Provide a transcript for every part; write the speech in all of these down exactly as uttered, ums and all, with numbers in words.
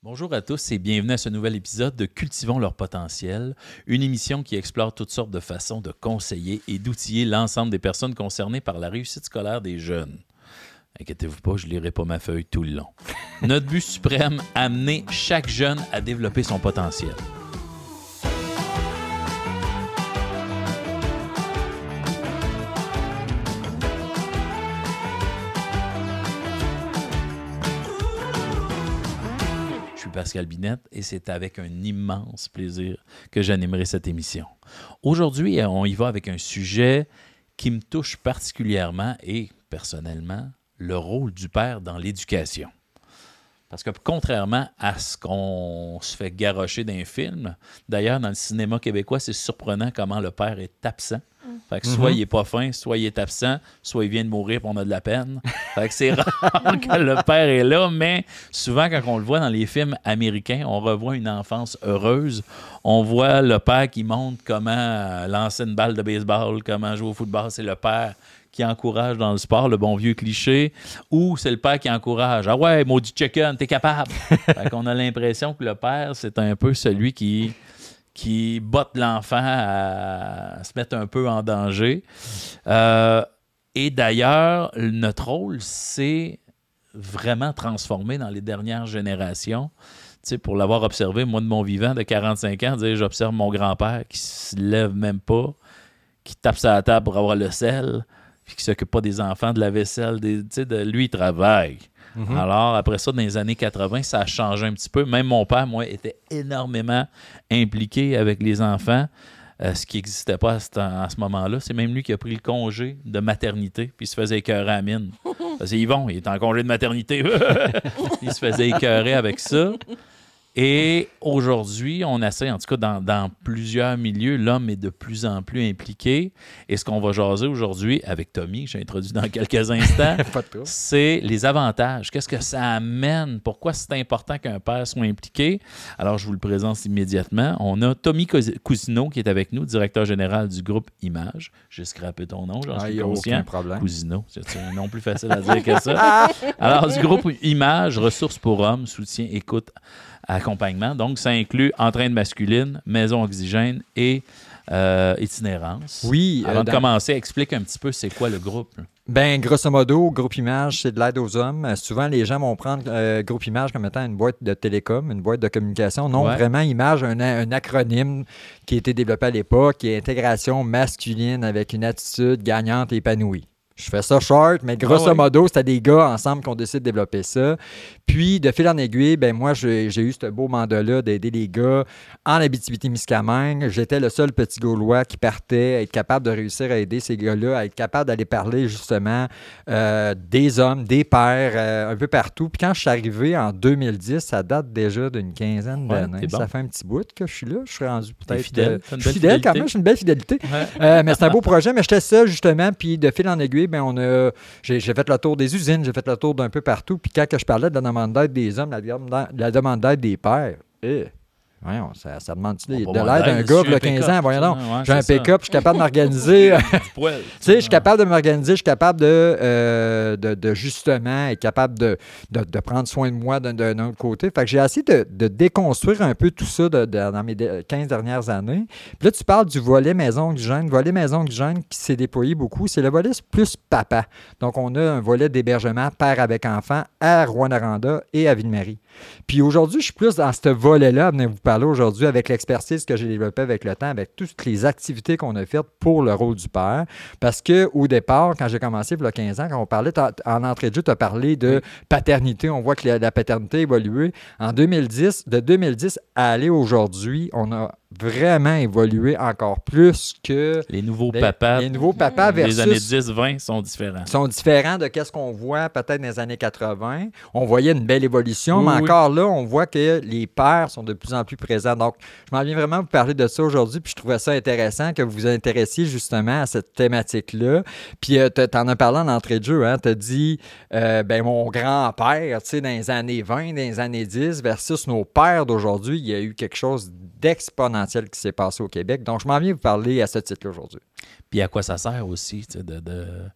Bonjour à tous et bienvenue à ce nouvel épisode de Cultivons leur potentiel, une émission qui explore toutes sortes de façons de conseiller et d'outiller l'ensemble des personnes concernées par la réussite scolaire des jeunes. Inquiétez-vous pas, je ne lirai pas ma feuille tout le long. Notre but suprême, amener chaque jeune à développer son potentiel. Pascal Binette et c'est avec un immense plaisir que j'animerai cette émission. Aujourd'hui, on y va avec un sujet qui me touche particulièrement et personnellement, le rôle du père dans l'éducation. Parce que contrairement à ce qu'on se fait garrocher d'un film, d'ailleurs, dans le cinéma québécois, c'est surprenant comment le père est absent. Fait que soit mm-hmm. il n'est pas fin, soit il est absent, soit il vient de mourir et on a de la peine. Fait que c'est rare que le père est là, mais souvent, quand on le voit dans les films américains, on revoit une enfance heureuse. On voit le père qui montre comment lancer une balle de baseball, comment jouer au football. C'est le père qui encourage dans le sport, le bon vieux cliché, ou c'est le père qui encourage. Ah ouais, maudit chicken, t'es capable. Fait qu'on a l'impression que le père, c'est un peu celui qui... qui botte l'enfant à se mettre un peu en danger. Euh, et d'ailleurs, notre rôle s'est vraiment transformé dans les dernières générations. Tu sais, pour l'avoir observé, moi, de mon vivant, de quarante-cinq ans, j'observe mon grand-père qui se lève même pas, qui tape sur la table pour avoir le sel, puis qui ne s'occupe pas des enfants, de la vaisselle. Des, tu sais, de, lui, il travaille. Mm-hmm. Alors, après ça, dans les années quatre-vingt, ça a changé un petit peu. Même mon père, moi, était énormément impliqué avec les enfants, euh, ce qui n'existait pas à ce, à ce moment-là. C'est même lui qui a pris le congé de maternité, puis il se faisait écœurer à la mine. C'est Yvon, il est en congé de maternité. Il se faisait écœurer avec ça. Et aujourd'hui, on essaie, en tout cas dans, dans plusieurs milieux, l'homme est de plus en plus impliqué. Et ce qu'on va jaser aujourd'hui avec Tommy, que j'ai introduit dans quelques instants, c'est les avantages. Qu'est-ce que ça amène? Pourquoi c'est important qu'un père soit impliqué? Alors, je vous le présente immédiatement. On a Tommy Cousineau qui est avec nous, directeur général du groupe Image. J'ai scrappé ton nom, j'en suis ah, conscient. Cousineau, c'est un nom plus facile à dire que ça. Alors, du groupe Image, ressources pour hommes, soutien, écoute, accompagnement. Donc, ça inclut entraîne masculine, maison oxygène et euh, itinérance. Oui. Avant euh, de dans... commencer, explique un petit peu c'est quoi le groupe. Là. Ben, grosso modo, Groupe Image, c'est de l'aide aux hommes. Euh, souvent, les gens vont prendre euh, Groupe Image comme étant une boîte de télécom, une boîte de communication. Non, ouais. Vraiment, Image, un, un acronyme qui a été développé à l'époque, qui est intégration masculine avec une attitude gagnante et épanouie. Je fais ça short, mais grosso ah ouais. modo, c'était des gars ensemble qui ont décidé de développer ça. Puis, de fil en aiguille, ben moi, j'ai, j'ai eu ce beau mandat-là d'aider les gars en Abitibi-Témiscamingue. J'étais le seul petit Gaulois qui partait, à être capable de réussir à aider ces gars-là, à être capable d'aller parler justement euh, des hommes, des pères, euh, un peu partout. Puis quand je suis arrivé en deux mille dix, ça date déjà d'une quinzaine ouais, d'années. Bon. Ça fait un petit bout que je suis là. Je suis rendu peut-être... Fidèle. Euh, je suis fidèle quand même, j'ai une belle fidélité. Ouais. Euh, mais c'est un beau projet, mais j'étais seul justement. Puis de fil en aiguille, ben on a, j'ai, j'ai fait le tour des usines, j'ai fait le tour d'un peu partout. Puis quand que je parlais de la demande d'aide des hommes, la, la demande d'aide des pères, eh, voyons, ça, ça demande-tu de l'aide d'un gars de quinze ans? Voyons donc, ouais, j'ai un pick-up, je suis capable de m'organiser. Tu sais, je suis capable de m'organiser, je suis capable de, euh, de, de justement être capable de, de, de prendre soin de moi d'un, d'un autre côté. Fait que j'ai essayé de, de déconstruire un peu tout ça de, de, dans mes quinze dernières années. Puis là, tu parles du volet maison oxygène. Volet maison oxygène qui s'est déployé beaucoup, c'est le volet plus papa. Donc, on a un volet d'hébergement père avec enfant à Rouyn-Noranda et à Ville-Marie. Puis aujourd'hui, je suis plus dans ce volet-là, venez vous parler aujourd'hui avec l'expertise que j'ai développée avec le temps, avec toutes les activités qu'on a faites pour le rôle du père. Parce qu'au départ, quand j'ai commencé il y a quinze ans, quand on parlait, en entrée de jeu, tu as parlé de paternité. On voit que la, la paternité a évolué. En deux mille dix, de deux mille dix à aller aujourd'hui, on a vraiment évolué encore plus que... Les nouveaux les, papas. Les nouveaux papas versus... Les années dix vingt sont différents. sont différents de ce qu'on voit peut-être dans les années quatre-vingt. On voyait une belle évolution, oui, mais oui. encore là, on voit que les pères sont de plus en plus présents. Donc, je m'en viens vraiment vous parler de ça aujourd'hui, puis je trouvais ça intéressant que vous vous intéressiez justement à cette thématique-là. Puis, euh, t'en as parlé en entrée de jeu, hein? T'as dit, euh, ben mon grand-père, tu sais, dans les années vingt, dans les années dix, versus nos pères d'aujourd'hui, il y a eu quelque chose d'exponentiel qui s'est passé au Québec. Donc, je m'en viens vous parler à ce titre-là aujourd'hui. Puis à quoi ça sert aussi, tu sais, de, de,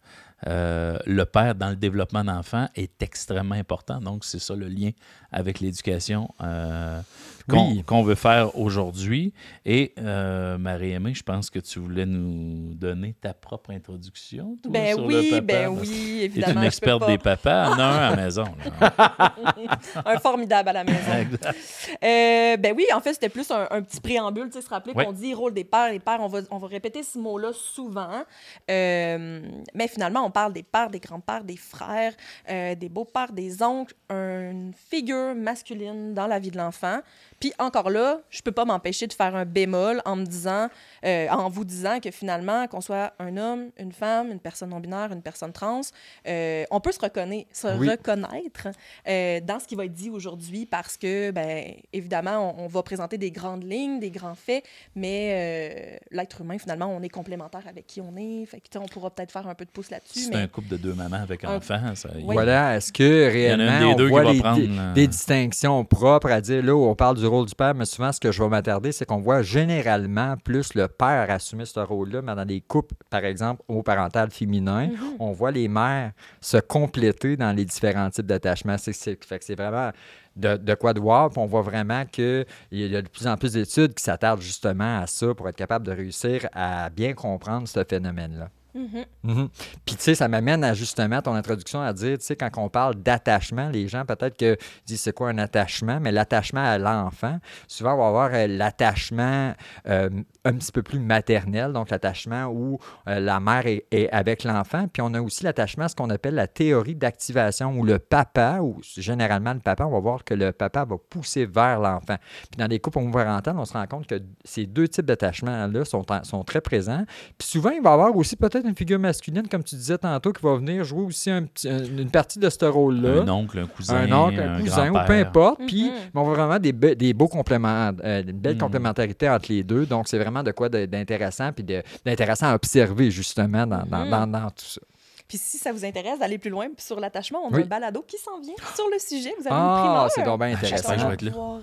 euh, le père dans le développement d'enfants est extrêmement important. Donc, c'est ça le lien avec l'éducation euh, qu'on, oui. qu'on veut faire aujourd'hui. Et euh, Marie-Aimée, je pense que tu voulais nous donner ta propre introduction, toi, ben sur oui, le papa. ben oui, évidemment. Tu es une experte pas... des papas. En as un à la maison. Là. Un formidable à la maison. Exact. Euh, ben oui, en fait, c'était plus un, un petit préambule, tu sais, se rappeler oui. qu'on dit rôle des pères. Les pères, on va, on va répéter ce mot-là souvent. Euh, mais finalement, on parle des pères, des grands-pères, des frères, euh, des beaux-pères, des oncles, une figure masculine dans la vie de l'enfant. Puis encore là, je peux pas m'empêcher de faire un bémol en me disant, euh, en vous disant que finalement, qu'on soit un homme, une femme, une personne non-binaire, une personne trans, euh, on peut se reconnaître, se oui. reconnaître euh, dans ce qui va être dit aujourd'hui parce que, ben, évidemment, on, on va présenter des grandes lignes, des grands faits, mais euh, l'être humain, finalement, on est complémentaire avec qui on est. Fait que, on pourra peut-être faire un peu de pouce là-dessus. C'est mais... un couple de deux mamans avec un... enfants. Ça, oui. Voilà. Est-ce que réellement, on voit les, prendre, des, euh... des distinctions propres à dire, là où on parle du rôle du père, mais souvent, ce que je vais m'attarder, c'est qu'on voit généralement plus le père assumer ce rôle-là, mais dans des couples, par exemple, homoparentales féminins, mm-hmm. on voit les mères se compléter dans les différents types d'attachements. C'est, c'est, fait que c'est vraiment de, de quoi de voir, puis on voit vraiment qu'il y a de plus en plus d'études qui s'attardent justement à ça pour être capable de réussir à bien comprendre ce phénomène-là. Mm-hmm. Mm-hmm. Puis, tu sais, ça m'amène à justement ton introduction à dire, tu sais, quand on parle d'attachement, les gens peut-être que disent c'est quoi un attachement, mais l'attachement à l'enfant, souvent on va avoir euh, l'attachement euh, un petit peu plus maternel, donc l'attachement où euh, la mère est, est avec l'enfant. Puis on a aussi l'attachement à ce qu'on appelle la théorie d'activation, où le papa, ou généralement le papa, on va voir que le papa va pousser vers l'enfant. Puis dans les couples homoparentaux, on se rend compte que ces deux types d'attachements-là sont, en, sont très présents. Puis souvent, il va y avoir aussi peut-être une figure masculine, comme tu disais tantôt, qui va venir jouer aussi un petit, une partie de ce rôle-là. Un oncle, un cousin, un oncle, un, un cousin, ou peu importe. Mm-hmm. Puis, on voit vraiment des, be- des beaux compléments, euh, une belle mm. complémentarité entre les deux. Donc, c'est vraiment de quoi de, d'intéressant, puis de, d'intéressant à observer, justement, dans, dans, mm-hmm. dans, dans tout ça. Puis si ça vous intéresse d'aller plus loin sur l'attachement, on a oui. un balado qui s'en vient sur le sujet. Vous avez ah, une primeur. c'est donc bien intéressant. Je vais être là. Pouvoir,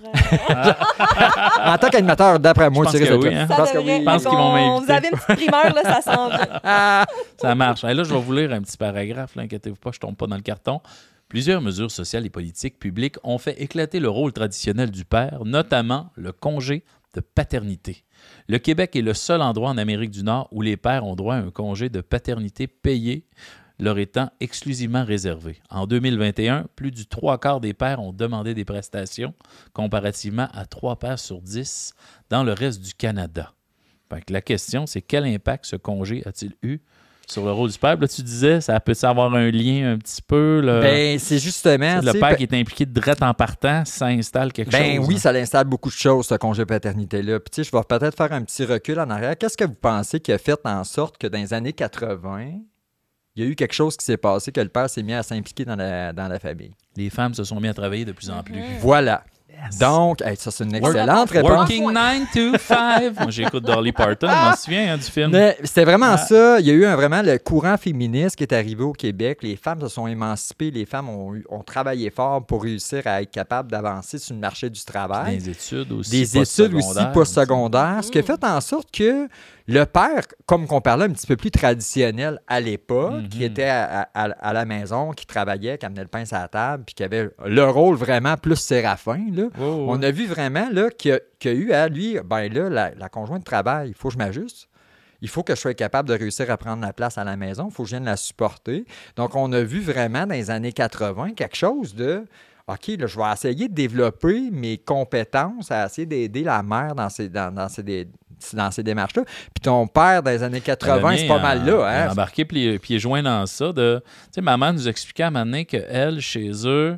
euh... en tant qu'animateur, d'après moi, je pense que oui. Hein? Ça pense devrait, que oui. Je pense qu'ils vont m'inviter. Vous avez une petite primeur, là, ça s'en vient. Ça marche. Et là, je vais vous lire un petit paragraphe. Là, inquiétez-vous pas, je ne tombe pas dans le carton. Plusieurs mesures sociales et politiques publiques ont fait éclater le rôle traditionnel du père, notamment le congé de paternité. Le Québec est le seul endroit en Amérique du Nord où les pères ont droit à un congé de paternité payé, leur étant exclusivement réservé. En deux mille vingt et un, plus du trois quarts des pères ont demandé des prestations, comparativement à trois pères sur dix dans le reste du Canada. Fait que la question, c'est quel impact ce congé a-t-il eu sur le rôle du père? Là, tu disais, ça peut avoir un lien un petit peu. Là, ben, c'est justement... Le père qui est impliqué direct en partant, ça installe quelque ben, chose. Ben oui, hein? ça installe beaucoup de choses, ce congé paternité-là. Puis, tu sais, je vais peut-être faire un petit recul en arrière. Qu'est-ce que vous pensez qui a fait en sorte que dans les années quatre-vingt, il y a eu quelque chose qui s'est passé, que le père s'est mis à s'impliquer dans la, dans la famille? Les femmes se sont mis à travailler de plus en plus. Mm-hmm. Voilà. Yes. Donc, hey, ça, c'est une excellente réponse. Working nine to five. Moi, j'écoute Dolly Parton, je m'en souviens hein, du film. Mais c'était vraiment ah. ça. Il y a eu un, vraiment le courant féministe qui est arrivé au Québec. Les femmes se sont émancipées. Les femmes ont, ont travaillé fort pour réussir à être capables d'avancer sur le marché du travail. Des études aussi. Des études aussi postsecondaires. Mmh. Ce qui a fait en sorte que le père, comme qu'on parlait un petit peu plus traditionnel à l'époque, mm-hmm. qui était à, à, à la maison, qui travaillait, qui amenait le pain sur la table, puis qui avait le rôle vraiment plus séraphin, là, oh, on a vu vraiment là, qu'il, a, qu'il a eu à lui, ben là, la, la conjointe de travail, il faut que je m'ajuste. Il faut que je sois capable de réussir à prendre la place à la maison. Il faut que je vienne la supporter. Donc, on a vu vraiment dans les années quatre-vingt quelque chose de... OK, là, je vais essayer de développer mes compétences, à essayer d'aider la mère dans ces, dans, dans ces, dans ces démarches-là. Puis ton père, dans les années quatre-vingt, c'est pas mal là. Hein? Embarqué pieds, pieds joints dans ça. De, tu sais, maman nous expliquait à un moment donné qu'elle, chez eux,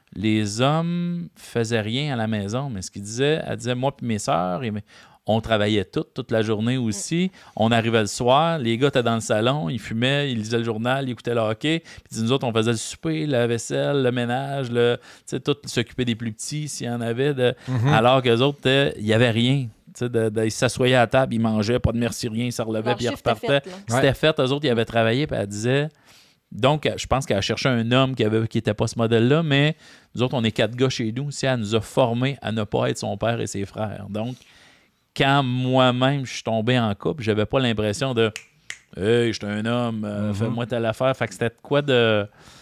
les hommes faisaient rien à la maison. Mais ce qu'il disait, elle disait, moi et mes sœurs, on travaillait toutes, toute la journée aussi. On arrivait le soir, les gars étaient dans le salon, ils fumaient, ils lisaient le journal, ils écoutaient le hockey. Puis nous autres, on faisait le souper, la vaisselle, le ménage, le, tout s'occuper des plus petits s'il y en avait. De, mm-hmm. Alors qu'eux autres, il n'y avait rien. De, de, ils s'assoyaient à la table, ils mangeaient, pas de merci rien, ils se relevaient, puis ils repartaient. Fait, C'était ouais. fait, eux autres, ils avaient travaillé, puis elle disait... Donc, je pense qu'elle cherchait un homme qui n'était qui pas ce modèle-là, mais nous autres, on est quatre gars chez nous. Si elle nous a formés à ne pas être son père et ses frères. Donc, quand moi-même, je suis tombé en couple, j'avais pas l'impression de Hey, je suis un homme, euh, Mm-hmm. fais-moi telle affaire. Fait que c'était quoi de,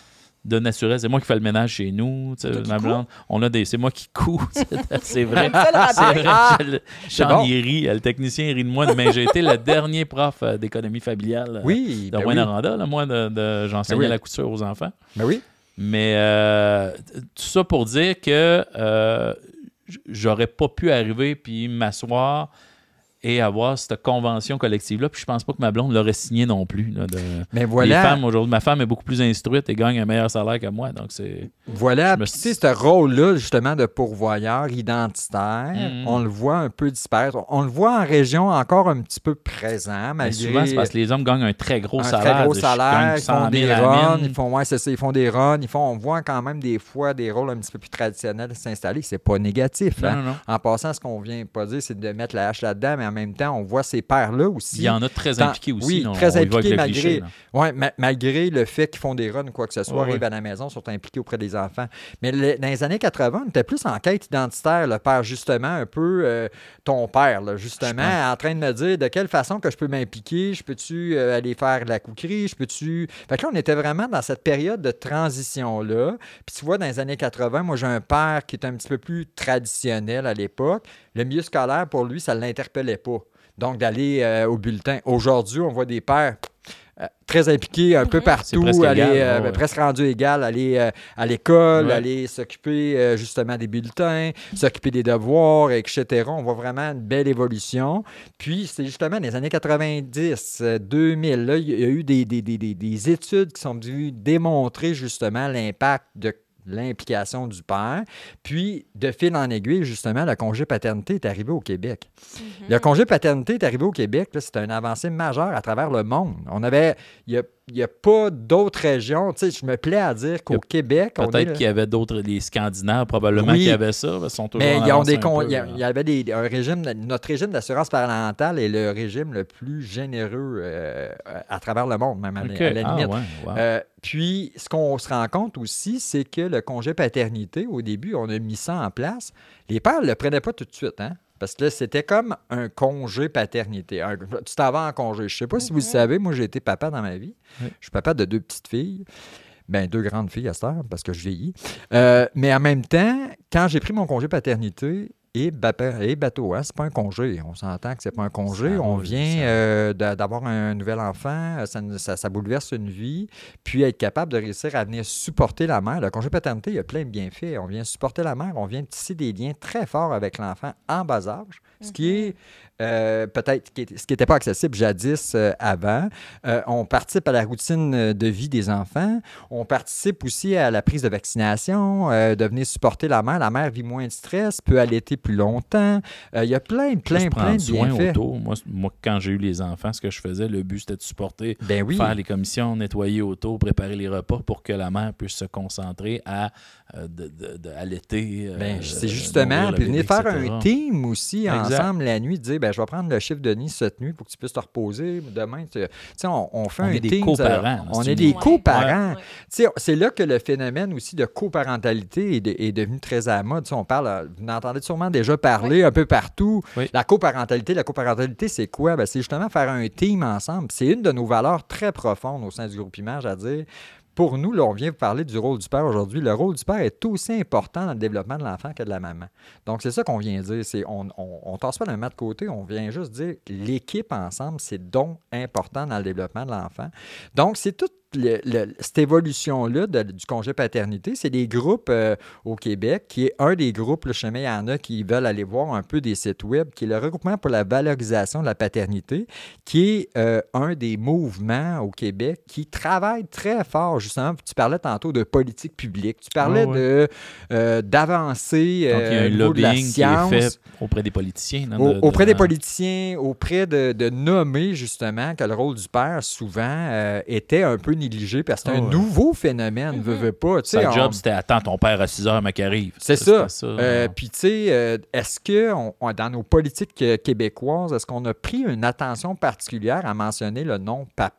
de naturel? C'est moi qui fais le ménage chez nous. tu sais, Ma blonde, on a des, c'est moi qui couds. c'est, c'est vrai. C'est vrai. Ah! Je- C'est Sean, bon. il rit. Le technicien, il rit de moi. Mais j'ai été le dernier prof euh, d'économie familiale euh, Oui, de ben oui. Rouyn-Noranda. là, Moi, de, de- j'enseignais Ben oui. la couture aux enfants. Ben oui. Mais euh, tout ça pour dire que euh, j- j'aurais pas pu arriver puis m'asseoir et avoir cette convention collective-là. Puis je pense pas que ma blonde l'aurait signé non plus. Là, de... Mais voilà. Les femmes aujourd'hui, ma femme est beaucoup plus instruite et gagne un meilleur salaire que moi. Donc c'est. Voilà, Je me puis tu suis- sais, ce rôle-là, justement, de pourvoyeur identitaire, Mhm. on le voit un peu disparaître. On le voit en région encore un petit peu présent, Mais malgré souvent, c'est parce que les hommes gagnent un très gros un salaire. très gros Je salaire, gagne ils font cent mille des à la runs, mine. ils font, ouais, c'est ça, ils font des runs, ils font, on voit quand même des fois des rôles un petit peu plus traditionnels s'installer. C'est pas négatif. Non, hein. non, non. En passant, ce qu'on vient pas dire, c'est de mettre la hache là-dedans, mais en même temps, on voit ces pères-là aussi. Il y en a très Tant- impliqués aussi. oui, là, on- très on y va impliqués avec le cliché, malgré, là. ouais, ma- malgré le fait qu'ils font des runs ou quoi que ce soit, Ouais, arrivent ouais. à la maison, sont impliqués auprès des enfants. Mais le- dans les années quatre-vingts, on était plus en quête identitaire, le père, justement, un peu euh, ton père, là, justement, Je en train de me dire de quelle façon que je peux m'impliquer, je peux-tu euh, aller faire de la couquerie, je peux-tu... Fait que là, on était vraiment dans cette période de transition-là. Puis tu vois, dans les années quatre-vingts, moi, j'ai un père qui est un petit peu plus traditionnel à l'époque. Le milieu scolaire, pour lui, ça ne l'interpellait pas. Donc, d'aller euh, au bulletin. Aujourd'hui, on voit des pères euh, très impliqués un peu C'est partout, presque aller, égal, euh, ouais, ouais. presque rendu égal, aller euh, à l'école, Ouais. aller s'occuper euh, justement des bulletins, s'occuper des devoirs, et cetera. On voit vraiment une belle évolution. Puis, c'est justement dans les années quatre-vingt-dix, euh, deux mille, là, il y a eu des, des, des, des, des études qui sont venues démontrer justement l'impact de l'implication du père. Puis, de fil en aiguille, justement, le congé paternité est arrivé au Québec. Mhm. Le congé paternité est arrivé au Québec, là, c'est une avancée majeure à travers le monde. On avait, il n'y a, il y a pas d'autres régions. Tu sais, je me plais à dire qu'au Il y a Québec, on est Peut-être là- qu'il y avait d'autres, les Scandinaves probablement Oui. qui avaient ça. Ils sont toujours mais en ils ont avance des un con- peu, il y, a- là. il y avait des, un régime, notre régime d'assurance parentale est le régime le plus généreux euh, à travers le monde, même à, OK. à la Ah, limite. ouais, wow. Euh, puis, ce qu'on se rend compte aussi, c'est que le congé paternité, au début, on a mis ça en place. Les pères ne le prenaient pas tout de suite, hein? Parce que là, c'était comme un congé paternité. Un- tu t'en vas en congé. Je ne sais pas si vous le Mhm. savez, moi, j'ai été papa dans ma vie. Oui. Je suis papa de deux petites filles. Ben, deux grandes filles à cette heure, parce que je vieillis. Euh, mais en même temps, quand j'ai pris mon congé paternité, et, bapa- et bateau, hein, c'est pas un congé. On s'entend que c'est pas un congé. Ça On roule, vient ça. euh, d'a- d'avoir un nouvel enfant, euh, ça, ne- ça- ça bouleverse une vie, puis être capable de réussir à venir supporter la mère. Le congé paternité, il y a plein de bienfaits. On vient supporter la mère, on vient tisser des liens très forts avec l'enfant en bas âge, ce qui est euh, peut-être qui est- ce qui n'était pas accessible jadis euh, avant. Euh, on participe à la routine de vie des enfants. On participe aussi à la prise de vaccination, euh, de venir supporter la mère. La mère vit moins de stress, peut allaiter plus longtemps. Euh, Il y a plein, plein, Juste plein prendre de soin bienfaits. autour. Moi, c- moi, quand j'ai eu les enfants, ce que je faisais, le but, c'était de supporter, Ben oui. faire les commissions, nettoyer autour, préparer les repas pour que la mère puisse se concentrer à euh, de, de- de allaiter. euh, Ben, c'est euh, justement, nourrir le puis venir bébé, faire et cetera. un team aussi Exact. ensemble la nuit, dire ben, je vais prendre le chiffre de nuit cette nuit pour que tu puisses te reposer. Demain, tu tu sais, on, on fait On un est des team. coparents, ça- là, On c'est est une- des Ouais. coparents. Ouais. Tu sais, c'est là que le phénomène aussi de coparentalité est, de- est devenu très à la mode. Tu sais, on parle, euh, vous en entendez sûrement déjà parler un peu partout. Oui. La coparentalité, la coparentalité, c'est quoi? Ben, c'est justement faire un team ensemble. C'est une de nos valeurs très profondes au sein du groupe Image, à dire. Pour nous, là, on vient vous parler du rôle du père aujourd'hui. Le rôle du père est aussi important dans le développement de l'enfant que de la maman. Donc, c'est ça qu'on vient dire. C'est, on ne tasse pas le mat de côté, on vient juste dire l'équipe ensemble, c'est donc important dans le développement de l'enfant. Donc, c'est toute le- le- cette évolution-là de- du congé paternité. C'est des groupes euh, au Québec, qui est un des groupes, là, je sais, il y en a qui veulent aller voir un peu des sites web, qui est le regroupement pour la valorisation de la paternité, qui est euh, un des mouvements au Québec qui travaille très fort, justement. Tu parlais tantôt de politique publique, tu parlais Ah ouais. de, euh, d'avancer Donc, il y a euh, un au niveau de la lobbying qui est science. fait auprès des politiciens. hein, Au- de- auprès de- des politiciens, auprès de, de nommer justement que le rôle du père, souvent, euh, était un peu négligé parce que c'est Ah un ouais. nouveau phénomène, Mhm. veut, veut pas. tu sais, Sa on- job, c'était attends ton père à six heures, ma arrive. C'est ça. C'était Euh, Puis, tu sais, euh, est-ce que on- on- dans nos politiques euh, québécoises, est-ce qu'on a pris une attention particulière à mentionner le nom papa?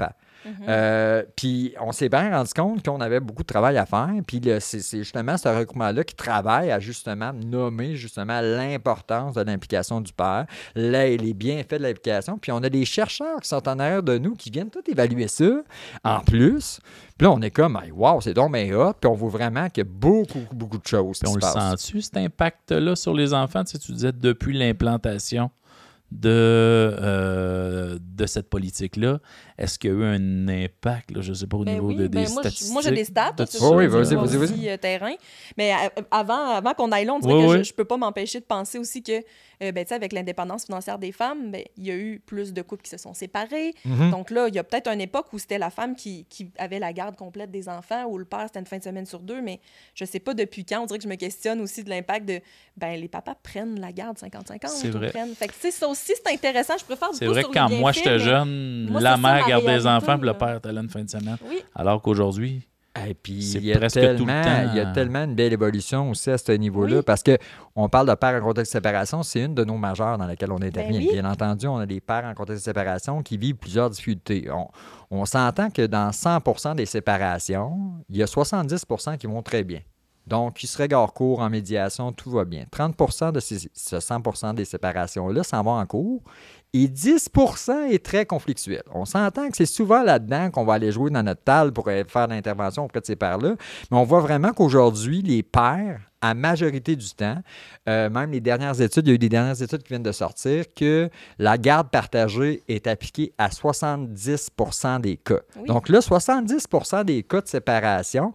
Mm-hmm. Euh, puis on s'est bien rendu compte qu'on avait beaucoup de travail à faire. Puis le, c'est, c'est justement ce regroupement-là qui travaille à justement nommer justement l'importance de l'implication du père, les, les bienfaits de l'implication. Puis on a des chercheurs qui sont en arrière de nous qui viennent tout évaluer ça en plus. Puis là, on est comme, hey, wow, c'est donc bien hot. Puis on voit vraiment qu'il y a beaucoup, beaucoup de choses Puis qui on se le passent. sent-tu, cet impact-là sur les enfants? Tu sais, tu disais depuis l'implantation de, euh, de cette politique-là, est-ce qu'il y a eu un impact, là, je ne sais pas, au Ben niveau oui, de, des ben moi, statistiques? je- moi, j'ai des stats. de c'est ça? Oh, oui, sûr, vas-y, je vois vas-y, aussi, euh, terrain. Mais euh, avant, avant qu'on aille là, on dirait Oui, que oui. je ne peux pas m'empêcher de penser aussi que, euh, ben, tu sais, avec l'indépendance financière des femmes, ben, il y a eu plus de couples qui se sont séparés. Mhm. Donc là, il y a peut-être une époque où c'était la femme qui, qui avait la garde complète des enfants, où le père, c'était une fin de semaine sur deux. Mais je ne sais pas depuis quand. On dirait que je me questionne aussi de l'impact de, ben, les papas prennent la garde cinquante cinquante. C'est vrai. Prennent... Fait que, tu sais, ça aussi, c'est intéressant. Je préfère C'est beaucoup vrai sur que les quand moi bienfaits, j'étais mais- jeune, moi, la c'est ça, mère ma gardait les réalité, enfants, puis le là. père était là une fin de semaine. Oui. Alors qu'aujourd'hui, Et puis, C'est il y, a presque tout le tellement, temps, il y a euh, tellement une belle évolution aussi à ce niveau-là, Oui. parce qu'on parle de pères en contexte de séparation, c'est une de nos majeures dans laquelle on intervient. Ben oui. Bien entendu, on a des pères en contexte de séparation qui vivent plusieurs difficultés. On, on s'entend que dans cent pour cent des séparations, il y a soixante-dix pour cent qui vont très bien. Donc, ils se regardent cours en médiation, tout va bien. trente pour cent de ces, ce cent pour cent des séparations-là s'en vont en cours et dix pour cent est très conflictuel. On s'entend que c'est souvent là-dedans qu'on va aller jouer dans notre table pour euh, faire l'intervention auprès de ces pères-là. Mais on voit vraiment qu'aujourd'hui, les pères, à majorité du temps, euh, même les dernières études, il y a eu des dernières études qui viennent de sortir, que la garde partagée est appliquée à soixante-dix pour cent des cas. Oui. Donc là, soixante-dix pour cent des cas de séparation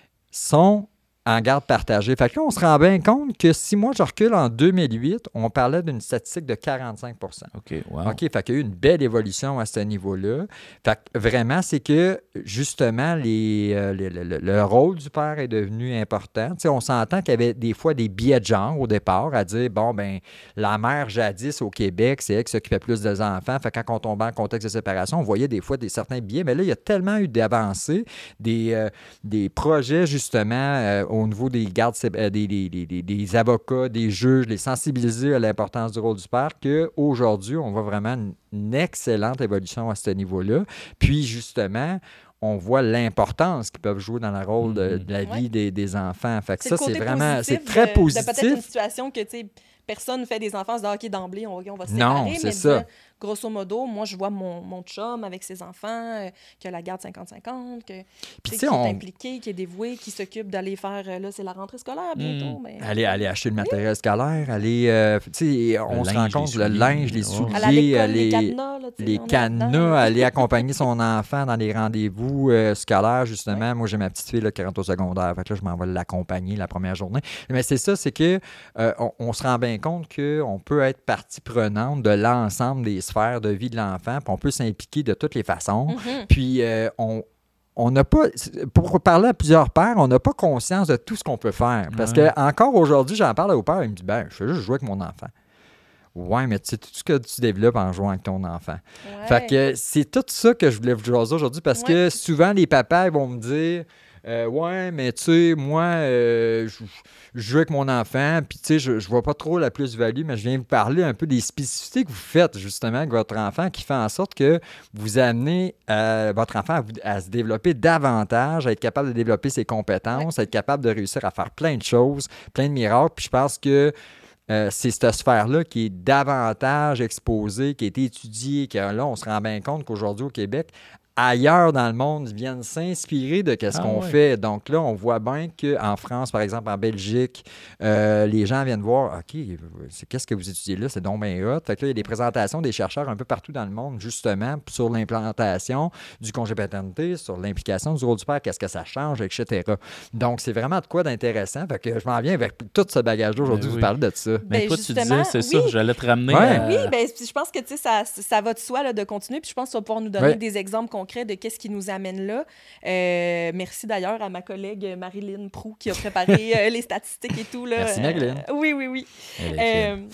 sont en garde partagée. Fait que là, on se rend bien compte que si moi, je recule en deux mille huit, on parlait d'une statistique de quarante-cinq pour cent. OK, wow. OK, fait qu'il y a eu une belle évolution à ce niveau-là. Fait que vraiment, c'est que, justement, les, euh, le, le- le rôle du père est devenu important. Tu sais, on s'entend qu'il y avait des fois des biais de genre au départ, à dire, bon, ben la mère jadis au Québec, c'est elle qui s'occupait plus des enfants. Fait que quand on tombait en contexte de séparation, on voyait des fois des certains biais. Mais là, il y a tellement eu d'avancées, des, euh, des projets, justement, euh, au niveau des gardes, sé- euh, des, des, des- des- des avocats, des juges, les sensibiliser à l'importance du rôle du père, qu'aujourd'hui, on voit vraiment une, une excellente évolution à ce niveau-là. Puis, justement, on voit l'importance qu'ils peuvent jouer dans le rôle de, de la vie Ouais. des, des enfants. Fait que C'est ça, le côté c'est vraiment, positif c'est très de- positif. De peut-être une situation que, tu sais, personne ne fait des enfants, se dit, ah, OK, d'emblée, on, on va se Non, séparer. c'est mais ça. dire, grosso modo, moi, je vois mon, mon chum avec ses enfants, euh, qui a la garde cinquante cinquante, que, Puis, tu sais, tu qui sais, est on- impliqué, qui est dévoué, qui s'occupe d'aller faire, euh, là, c'est la rentrée scolaire bientôt. Mm. Mais... Aller, aller acheter le matériel scolaire, aller, euh, tu sais, on se rend linge, compte, les le souliers. linge, les Oh. souliers, À l'école, les, les cadenas, là, tu sais, les on est là-dedans, cadenas, là. aller accompagner son enfant dans les rendez-vous euh, scolaires, justement. Moi, j'ai ma petite fille là, qui rentre au secondaire. Fait que là, je m'en vais l'accompagner la première journée. Mais c'est ça, c'est que euh, on, on se rend bien compte qu'on peut être partie prenante de l'ensemble des sphères de vie de l'enfant, puis on peut s'impliquer de toutes les façons. Mhm. Puis euh, on on n'a pas, pour parler à plusieurs pères, on n'a pas conscience de tout ce qu'on peut faire. Parce Ouais. que encore aujourd'hui, j'en parle au père, il me dit, ben, je fais juste jouer avec mon enfant. Ouais, mais tu sais, tout ce que tu développes en jouant avec ton enfant. Ouais. Fait que c'est tout ça que je voulais vous jaser aujourd'hui parce que Ouais. souvent, les papas ils vont me dire, euh, ouais, mais tu sais, moi, euh, je je joue avec mon enfant, puis tu sais, je, je vois pas trop la plus-value, mais je viens vous parler un peu des spécificités que vous faites justement avec votre enfant qui fait en sorte que vous amenez euh, votre enfant à, vous- à se développer davantage, à être capable de développer ses compétences, à être capable de réussir à faire plein de choses, plein de miracles. Puis je pense que euh, c'est cette sphère-là qui est davantage exposée, qui a été étudiée, que là, on se rend bien compte qu'aujourd'hui au Québec, ailleurs dans le monde, ils viennent s'inspirer de ce Ah qu'on ouais. fait. Donc là, on voit bien qu'en France, par exemple, en Belgique, euh, les gens viennent voir, OK, c'est, qu'est-ce que vous étudiez là? C'est donc bien hot. Fait que là, il y a des présentations des chercheurs un peu partout dans le monde, justement, sur l'implantation du congé paternité, sur l'implication du rôle du père, qu'est-ce que ça change, et cetera. Donc, c'est vraiment de quoi d'intéressant. Fait que je m'en viens avec tout ce bagage-là aujourd'hui, Ben vous oui. parler de ça. Mais Ben, toi, tu justement, disais, c'est oui. ça, j'allais te ramener Ouais. à... Oui, ben, je pense que tu sais, ça, ça va de soi là, de continuer. Puis je pense que tu vas pouvoir nous donner Ouais. des exemples concrets de qu'est-ce qui nous amène là. Euh, merci d'ailleurs à ma collègue Marilyn Proux qui a préparé euh, les statistiques et tout. Là. Merci, Marilyn. Euh, oui, oui, oui. Elle est fine.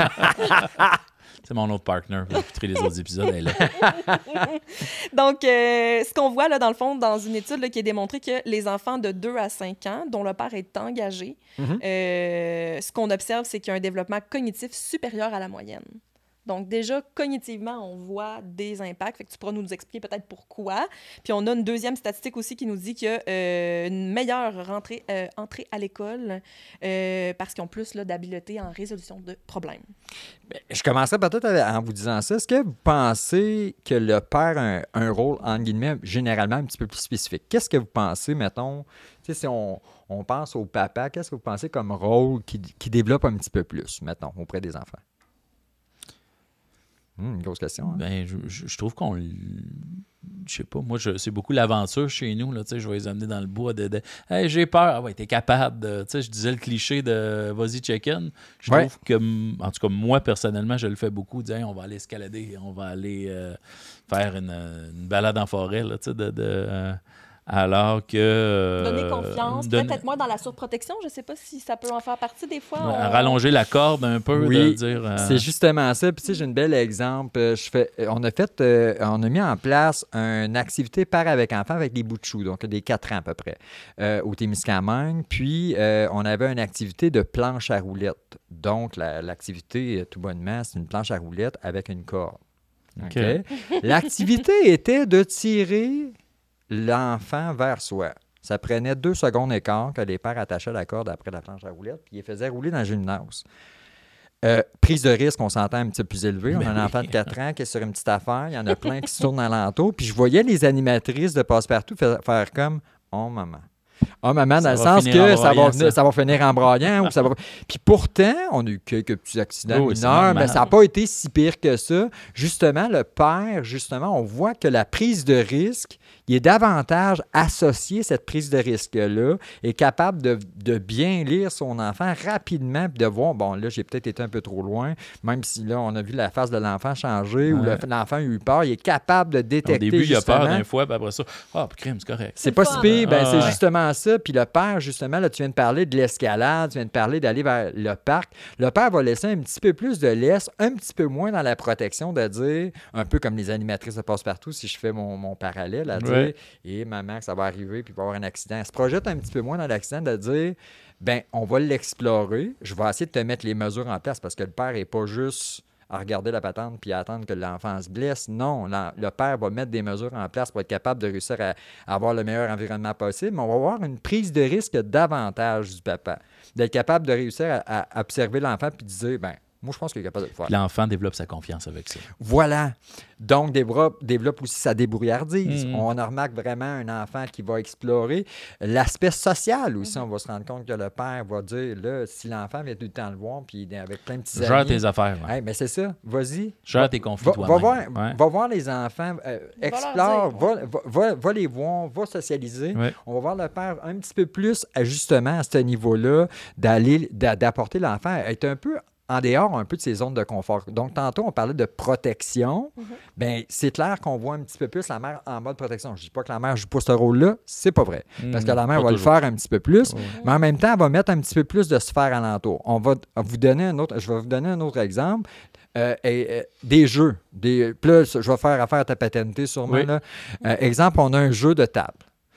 Euh, C'est mon autre partner. Vous écouterez les autres épisodes, elle est là. donc, euh, ce qu'on voit là, dans le fond, dans une étude là, qui a démontré que les enfants de deux à cinq ans, dont le père est engagé, Mhm. euh, ce qu'on observe, c'est qu'il y a un développement cognitif supérieur à la moyenne. Donc, déjà, cognitivement, on voit des impacts. Fait que tu pourras nous expliquer peut-être pourquoi. Puis, on a une deuxième statistique aussi qui nous dit qu'il y a euh, une meilleure rentrée, euh, entrée à l'école euh, parce qu'ils ont plus là, d'habileté en résolution de problèmes. Bien, je commencerai peut-être en vous disant ça. Est-ce que vous pensez que le père a un, un rôle, entre guillemets, généralement un petit peu plus spécifique? Qu'est-ce que vous pensez, mettons, tu sais, si on, on pense au papa, qu'est-ce que vous pensez comme rôle qui, qui développe un petit peu plus, mettons, auprès des enfants? Hum, une grosse question. Hein? Ben, je, je, je trouve qu'on... Je sais pas, moi, je, c'est beaucoup l'aventure chez nous. Là, je vais les amener dans le bois de... de hey, j'ai peur. Ah ouais, t'es capable de... Tu sais, je disais le cliché de « vas-y, check-in ». Je ouais. trouve que, en tout cas, moi, personnellement, je le fais beaucoup. Dire hey, « on va aller escalader, on va aller euh, faire une, une balade en forêt. » là, tu sais, de... de euh, alors que... Euh, Donner confiance, donne... peut-être moins dans la surprotection, je ne sais pas si ça peut en faire partie des fois. Ouais, on... Rallonger la corde un peu, oui, de dire... Euh... c'est justement ça. Puis tu sais, j'ai un bel exemple. Je fais, on a fait, euh, on a mis en place une activité par avec enfants avec des bouts de chou, donc des quatre ans à peu près, euh, au Témiscamingue. Puis euh, on avait une activité de planche à roulettes. Donc la, l'activité, tout bonnement, c'est une planche à roulettes avec une corde. Okay? Okay. L'activité était de tirer l'enfant vers soi. Ça prenait deux secondes et quart que les pères attachaient la corde après la planche à roulettes, puis ils faisaient rouler dans le gymnase. Euh, prise de risque, on s'entend un petit peu plus élevé. On a un enfant de quatre ans qui est sur une petite affaire. Il y en a plein qui se tournent alentour. Puis je voyais les animatrices de Passe-Partout faire, faire comme « Oh, maman ». Ah, maman, dans le sens que ça va, venir, ça va finir en broyant. Ou ça va... Puis pourtant, on a eu quelques petits accidents oh, mineurs, mais ça n'a pas été si pire que ça. Justement, le père, justement, on voit que la prise de risque, il est davantage associé, cette prise de risque-là, est capable de, de bien lire son enfant rapidement, puis de voir, bon, là, j'ai peut-être été un peu trop loin, même si là, on a vu la face de l'enfant changer, ouais. ou le, l'enfant a eu peur, il est capable de détecter. Au début, justement, il a peur d'un fois, puis après ça, ah, oh, crime, c'est correct. C'est, c'est pas si pire, ben, ah, c'est ouais. justement ça. Puis le père, justement, là, tu viens de parler de l'escalade, tu viens de parler d'aller vers le parc. Le père va laisser un petit peu plus de laisse, un petit peu moins dans la protection, de dire, un peu comme les animatrices de Passe-Partout, si je fais mon, mon parallèle, à dire, ouais. et maman, que ça va arriver, puis il va y avoir un accident. Elle se projette un petit peu moins dans l'accident de dire, ben on va l'explorer, je vais essayer de te mettre les mesures en place parce que le père n'est pas juste à regarder la patente puis à attendre que l'enfant se blesse. Non, la, le père va mettre des mesures en place pour être capable de réussir à, à avoir le meilleur environnement possible, mais on va avoir une prise de risque davantage du papa, d'être capable de réussir à, à observer l'enfant puis de dire, ben moi, je pense qu'il est capable de le faire. L'enfant développe sa confiance avec ça. Voilà. Donc, développe, développe aussi sa débrouillardise. Mmh. On remarque vraiment un enfant qui va explorer. L'aspect social aussi, mmh. on va se rendre compte que le père va dire, là, si l'enfant vient tout le temps le voir, puis avec plein de petits amis... Gère tes affaires. Ouais. Hey, mais c'est ça, vas-y. Gère tes conflits va, toi-même. Va voir, ouais. va voir les enfants, euh, explore, va, va, va, va les voir, va socialiser. Ouais. On va voir le père un petit peu plus, justement, à ce niveau-là, d'aller, d'apporter l'enfant, être un peu... en dehors un peu de ces zones de confort. Donc, tantôt, on parlait de protection. Mm-hmm. Bien, c'est clair qu'on voit un petit peu plus la mère en mode protection. Je ne dis pas que la mère ne joue pas ce rôle-là, c'est pas vrai. Mm-hmm. Parce que la mère pas va toujours. le faire un petit peu plus, mm-hmm. mais en même temps, elle va mettre un petit peu plus de sphère alentour. On va vous donner un autre, je vais vous donner un autre exemple. Euh, et, euh, des jeux. Des, plus, je vais faire affaire à ta paternité sûrement. Oui. Là. Euh, exemple, on a un jeu de table.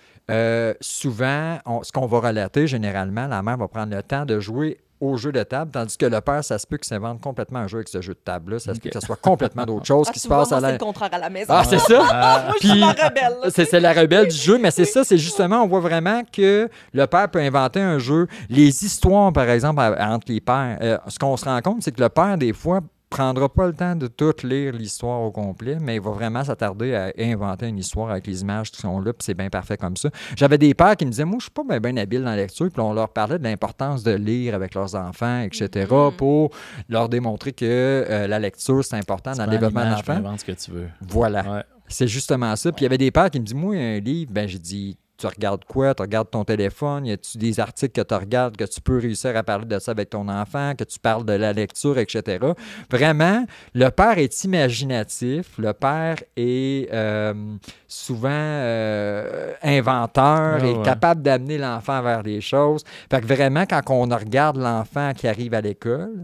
Euh, souvent, on, ce qu'on va relater, généralement, la mère va prendre le temps de jouer au jeu de table, tandis que le père, ça se peut qu'il s'invente complètement un jeu avec ce jeu de table-là. Ça se okay. peut que ça soit complètement d'autre chose ah, qui se vois, passe moi, à la... c'est le contraire à la maison. Ah, c'est ça? Ah. Moi, je suis la rebelle. Là, c'est, c'est la rebelle du jeu, mais c'est ça, c'est justement, on voit vraiment que le père peut inventer un jeu. Les histoires, par exemple, entre les pères, euh, ce qu'on se rend compte, c'est que le père, des fois, prendra pas le temps de tout lire l'histoire au complet, mais il va vraiment s'attarder à inventer une histoire avec les images qui sont là, puis c'est bien parfait comme ça. J'avais des pères qui me disaient, moi, je suis pas bien, bien habile dans la lecture, puis on leur parlait de l'importance de lire avec leurs enfants, et cetera, mm-hmm. pour leur démontrer que euh, la lecture, c'est important tu dans le développement de l'enfant. Tu peux inventer ce que tu veux. Voilà. Ouais. C'est justement ça. Puis il y avait des pères qui me disent, moi, un livre, ben j'ai dit... Tu regardes quoi? Tu regardes ton téléphone? Y a-tu des articles que tu regardes que tu peux réussir à parler de ça avec ton enfant, que tu parles de la lecture, et cetera. Vraiment, le père est imaginatif. Le père est euh, souvent euh, inventeur, oh, est ouais. capable d'amener l'enfant vers les choses. Fait que vraiment, quand on regarde l'enfant qui arrive à l'école,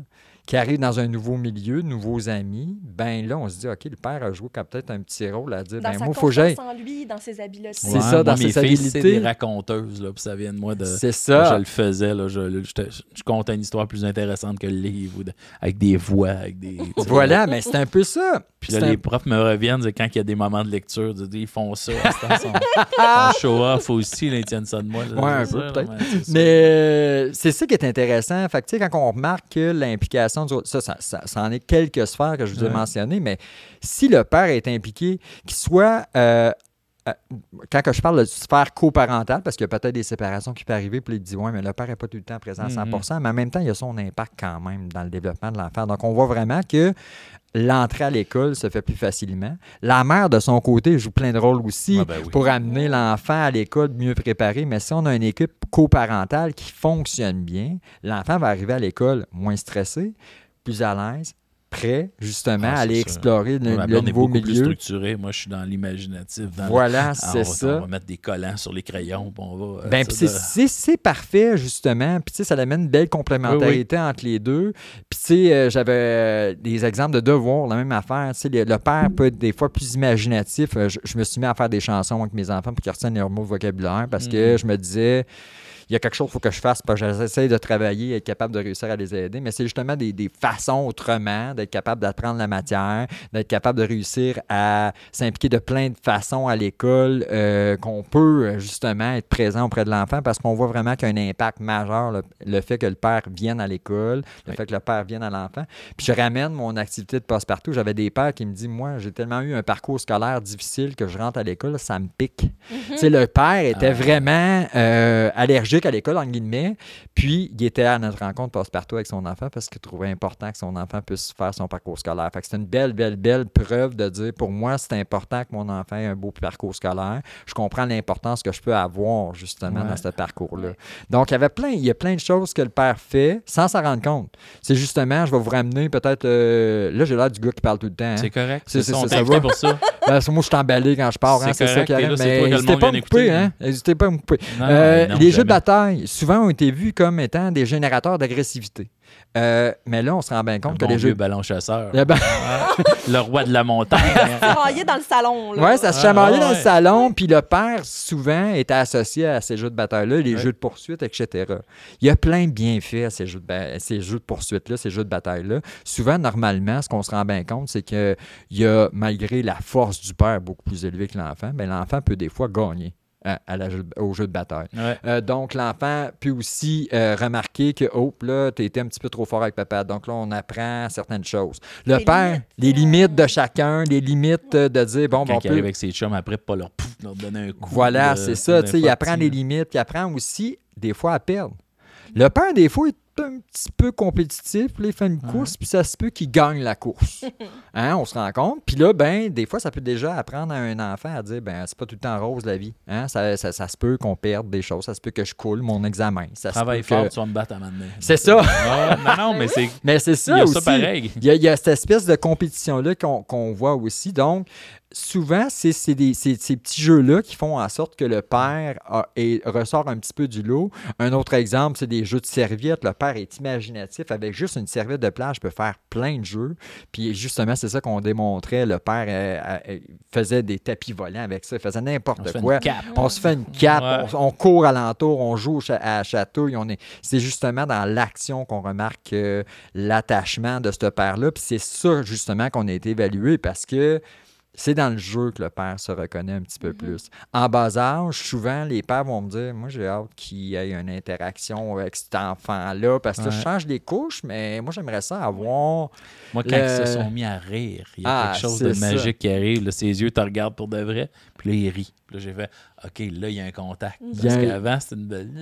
qui arrive dans un nouveau milieu, de nouveaux amis, ben là, on se dit, OK, le père a joué comme peut-être un petit rôle à dire, Dans ben sa moi, il faut que j'aille. confiance en lui, dans ses habiletés. C'est Ouais, ça, dans moi, mes ses filles, habilités. c'est des raconteuses, là, puis ça vient de moi. De, C'est ça. Je le faisais, là, je, je, je, je contais une histoire plus intéressante que le livre, ou de- avec des voix, avec des... tu sais. Voilà, mais c'est un peu ça. Puis là, C'est les un- profs me reviennent c'est quand il y a des moments de lecture, ils disent, ils font ça, ils sont, sont show-off aussi, là, ils tiennent ça de moi. Ouais, un c'est peu, ça, peut-être. là, c'est ça. Mais euh, c'est ça qui est intéressant. Fait que, tu sais, quand on remarque que l'implication, du autre- ça, ça, ça, ça en est quelques sphères que je vous ai Ouais. mentionnées, mais si le père est impliqué, qu'il soit. euh, euh, quand que je parle de sphère coparentale, parce qu'il y a peut-être des séparations qui peuvent arriver, puis il dit, ouais, mais le père n'est pas tout le temps présent à cent pour cent, mais en même temps, il y a son impact quand même dans le développement de l'enfant. Donc, on voit vraiment que l'entrée à l'école se fait plus facilement. La mère, de son côté, joue plein de rôles aussi Ah ben oui. pour amener l'enfant à l'école mieux préparé. Mais si on a une équipe coparentale qui fonctionne bien, l'enfant va arriver à l'école moins stressé, plus à l'aise, prêt, justement, Ah, à aller c'est ça. explorer le, Ma le blonde est nouveau beaucoup plus milieu. structurée. Moi, je suis dans l'imaginatif. Dans Voilà, le- Ah, c'est on va, ça. On va mettre des collants sur les crayons, puis on va... euh, Ben, ça, puis c'est- de- c'est c'est parfait, justement. Puis, tu sais, ça amène une belle complémentarité entre les deux. Puis, tu sais, euh, j'avais euh, des exemples de devoirs, la même affaire. Tu sais, le, le père peut être des fois plus imaginatif. Euh, Je, je me suis mis à faire des chansons avec mes enfants pour qu'ils retiennent leurs mots de vocabulaire parce que Mhm. je me disais, il y a quelque chose qu'il faut que je fasse, parce que j'essaie de travailler, être capable de réussir à les aider, mais c'est justement des, des façons autrement d'être capable d'apprendre la matière, d'être capable de réussir à s'impliquer de plein de façons à l'école, euh, qu'on peut euh, justement être présent auprès de l'enfant, parce qu'on voit vraiment qu'il y a un impact majeur, le, le fait que le père vienne à l'école, le Oui. fait que le père vienne à l'enfant. Puis je ramène mon activité de passe-partout. J'avais des pères qui me disent, moi, j'ai tellement eu un parcours scolaire difficile que je rentre à l'école, ça me pique. Tu sais, le père était Ah. vraiment euh, allergique à l'école, en guillemets, puis il était à notre rencontre passe-partout avec son enfant parce qu'il trouvait important que son enfant puisse faire son parcours scolaire. Fait que c'est une belle, belle, belle preuve de dire, pour moi, c'est important que mon enfant ait un beau parcours scolaire. Je comprends l'importance que je peux avoir, justement, Ouais. dans ce parcours-là. Ouais. Donc, il y avait plein, il y a plein de choses que le père fait sans s'en rendre compte. C'est justement, je vais vous ramener peut-être... euh, là, j'ai l'air du gars qui parle tout le temps. hein. C'est correct. C'est- C'est c'est- ça, on ça t'a va. invité pour ça. Ben, c'est moi, je suis emballé quand je pars. hein, C'est C'est ça correct, qui t'es là, arrive. c'est toi Mais que le n'hésitez monde pas à vient me couper. écouter. Hein? N'hésitez pas à me couper. Non, Euh, non, les jeux jamais. de bataille, souvent, ont été vus comme étant des générateurs d'agressivité. Euh, mais là, on se rend bien Un compte bon que les vieux jeux... ballon chasseur. Le ba- Le roi de la montagne. Travailler dans le salon. Là. Ouais, ça se Ah, chamaillait ouais, dans le ouais. salon, puis le père, souvent, était associé à ces jeux de bataille-là, les Ouais. jeux de poursuite, et cetera. Il y a plein de bienfaits à ces jeux de, ba- à ces jeux de poursuite-là, ces jeux de bataille-là. Souvent, normalement, ce qu'on se rend bien compte, c'est que il y a, malgré la force du père beaucoup plus élevée que l'enfant, ben, l'enfant peut des fois gagner à, à la jeu de- au jeu de bataille. Ouais. Euh, donc, l'enfant peut aussi euh, remarquer que, oh, là, tu étais un petit peu trop fort avec papa. Donc, là, on apprend certaines choses. Le Les père, limites. les limites de chacun, les limites euh, de dire, bon, ben, Quand on il peut... arrive avec ses chums, après, pas leur, pouf, leur donner un coup. Voilà, de- c'est ça. d'un tu sais, il fois apprend petit, les là. limites, il apprend aussi, des fois, à perdre. Le père, des fois, est un petit peu compétitif, puis là, il fait une course, puis ça se peut qu'il gagne la course. Hein, on se rend compte. Puis là, ben, des fois, ça peut déjà apprendre à un enfant à dire, ben, c'est pas tout le temps rose la vie. Hein? Ça, ça, ça se peut qu'on perde des choses, ça se peut que je coule mon examen. Ça se Travaille peut fort, que- tu vas me battre à un moment donné. C'est ça. Ah, non, non, mais c'est. Mais c'est Il y ça a aussi. ça pareil. Il y, a, il y a cette espèce de compétition-là qu'on qu'on voit aussi. Donc, souvent, c'est c'est des- c'est ces petits jeux-là qui font en sorte que le père a- et ressort un petit peu du lot. Un autre exemple, c'est des jeux de serviettes. Le père est imaginatif. Avec juste une serviette de plage, peut faire plein de jeux. Puis justement, c'est ça qu'on démontrait. Le père euh, euh, faisait des tapis volants avec ça. Il faisait On se n'importe fait quoi. une cape. On se fait une cape, Ouais. on, on court alentour, on joue au cha- à chatouille. On est... C'est justement dans l'action qu'on remarque euh, l'attachement de ce père-là. Puis c'est ça, justement, qu'on a été évalué parce que c'est dans le jeu que le père se reconnaît un petit peu plus. En bas âge, souvent, les pères vont me dire, moi, j'ai hâte qu'il y ait une interaction avec cet enfant-là parce que là, je Ouais. change les couches, mais moi, j'aimerais ça avoir... Moi, quand Le- ils se sont mis à rire, il y a Ah, quelque chose c'est de ça. magique qui arrive. Là, ses yeux te regardent pour de vrai, puis là, il rit. Puis là, j'ai fait, OK, là, il y a un contact. Il y Parce a un- qu'avant, c'était une belle.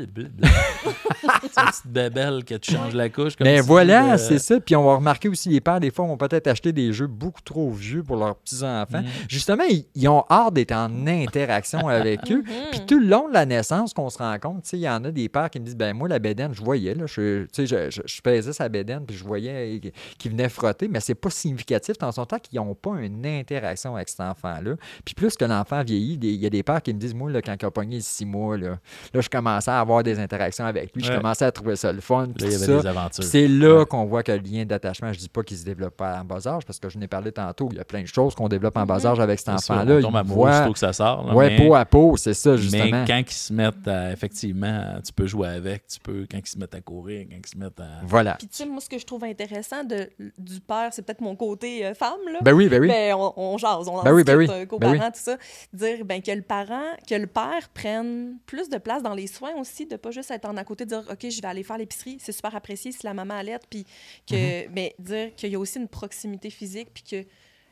C'est une petite bébelle que tu changes la couche. Comme Mais tu voilà, dis, euh, c'est ça. Puis on va remarquer aussi, les pères, des fois, vont peut-être acheter des jeux beaucoup trop vieux pour leurs petits-enfants. Mm. Justement, ils, ils ont hâte d'être en interaction avec eux. Puis tout le long de la naissance, qu'on se rend compte, tu sais, il y en a des pères qui me disent, ben moi, la bédaine, je voyais, là, je, tu sais, je, je, je pesais sa bédaine, puis je voyais qu'il venait frotter, mais c'est pas significatif dans son temps qu'ils n'ont pas une interaction avec cet enfant-là. Puis plus que l'enfant vieillit, des- il y a des pères qui me disent, moi, là, quand il a pogné six mois, là, là, je commençais à avoir des interactions avec lui. Ouais. Je commençais à trouver ça le fun. Là, il y avait ça. des aventures. Puis c'est là Ouais. qu'on voit que le lien d'attachement, je dis pas qu'il se développe pas en bas âge, parce que je n'ai parlé tantôt. Il y a plein de choses qu'on développe en bas âge avec cet C'est sûr, enfant-là. on tombe Il amoureux voit- aussitôt que ça sort. Là, ouais, mais, peau à peau, c'est ça, justement. mais quand ils se mettent à, effectivement, tu peux jouer avec, tu peux, quand ils se mettent à courir, quand ils se mettent à... Voilà. Puis, tu sais, moi, ce que je trouve intéressant de, du père, c'est peut-être mon côté euh, femme, là. Ben oui, ben oui. Ben, on, on jase, on en Ben oui, discute, ben oui. euh, coparents, Ben oui. tout ça. Dire ben, que le parent, que le père prenne plus de place dans les soins aussi, de pas juste être en à côté, de dire OK, je vais aller faire l'épicerie, c'est super apprécié si la maman allait, puis que, Mm-hmm. mais dire qu'il y a aussi une proximité physique, puis que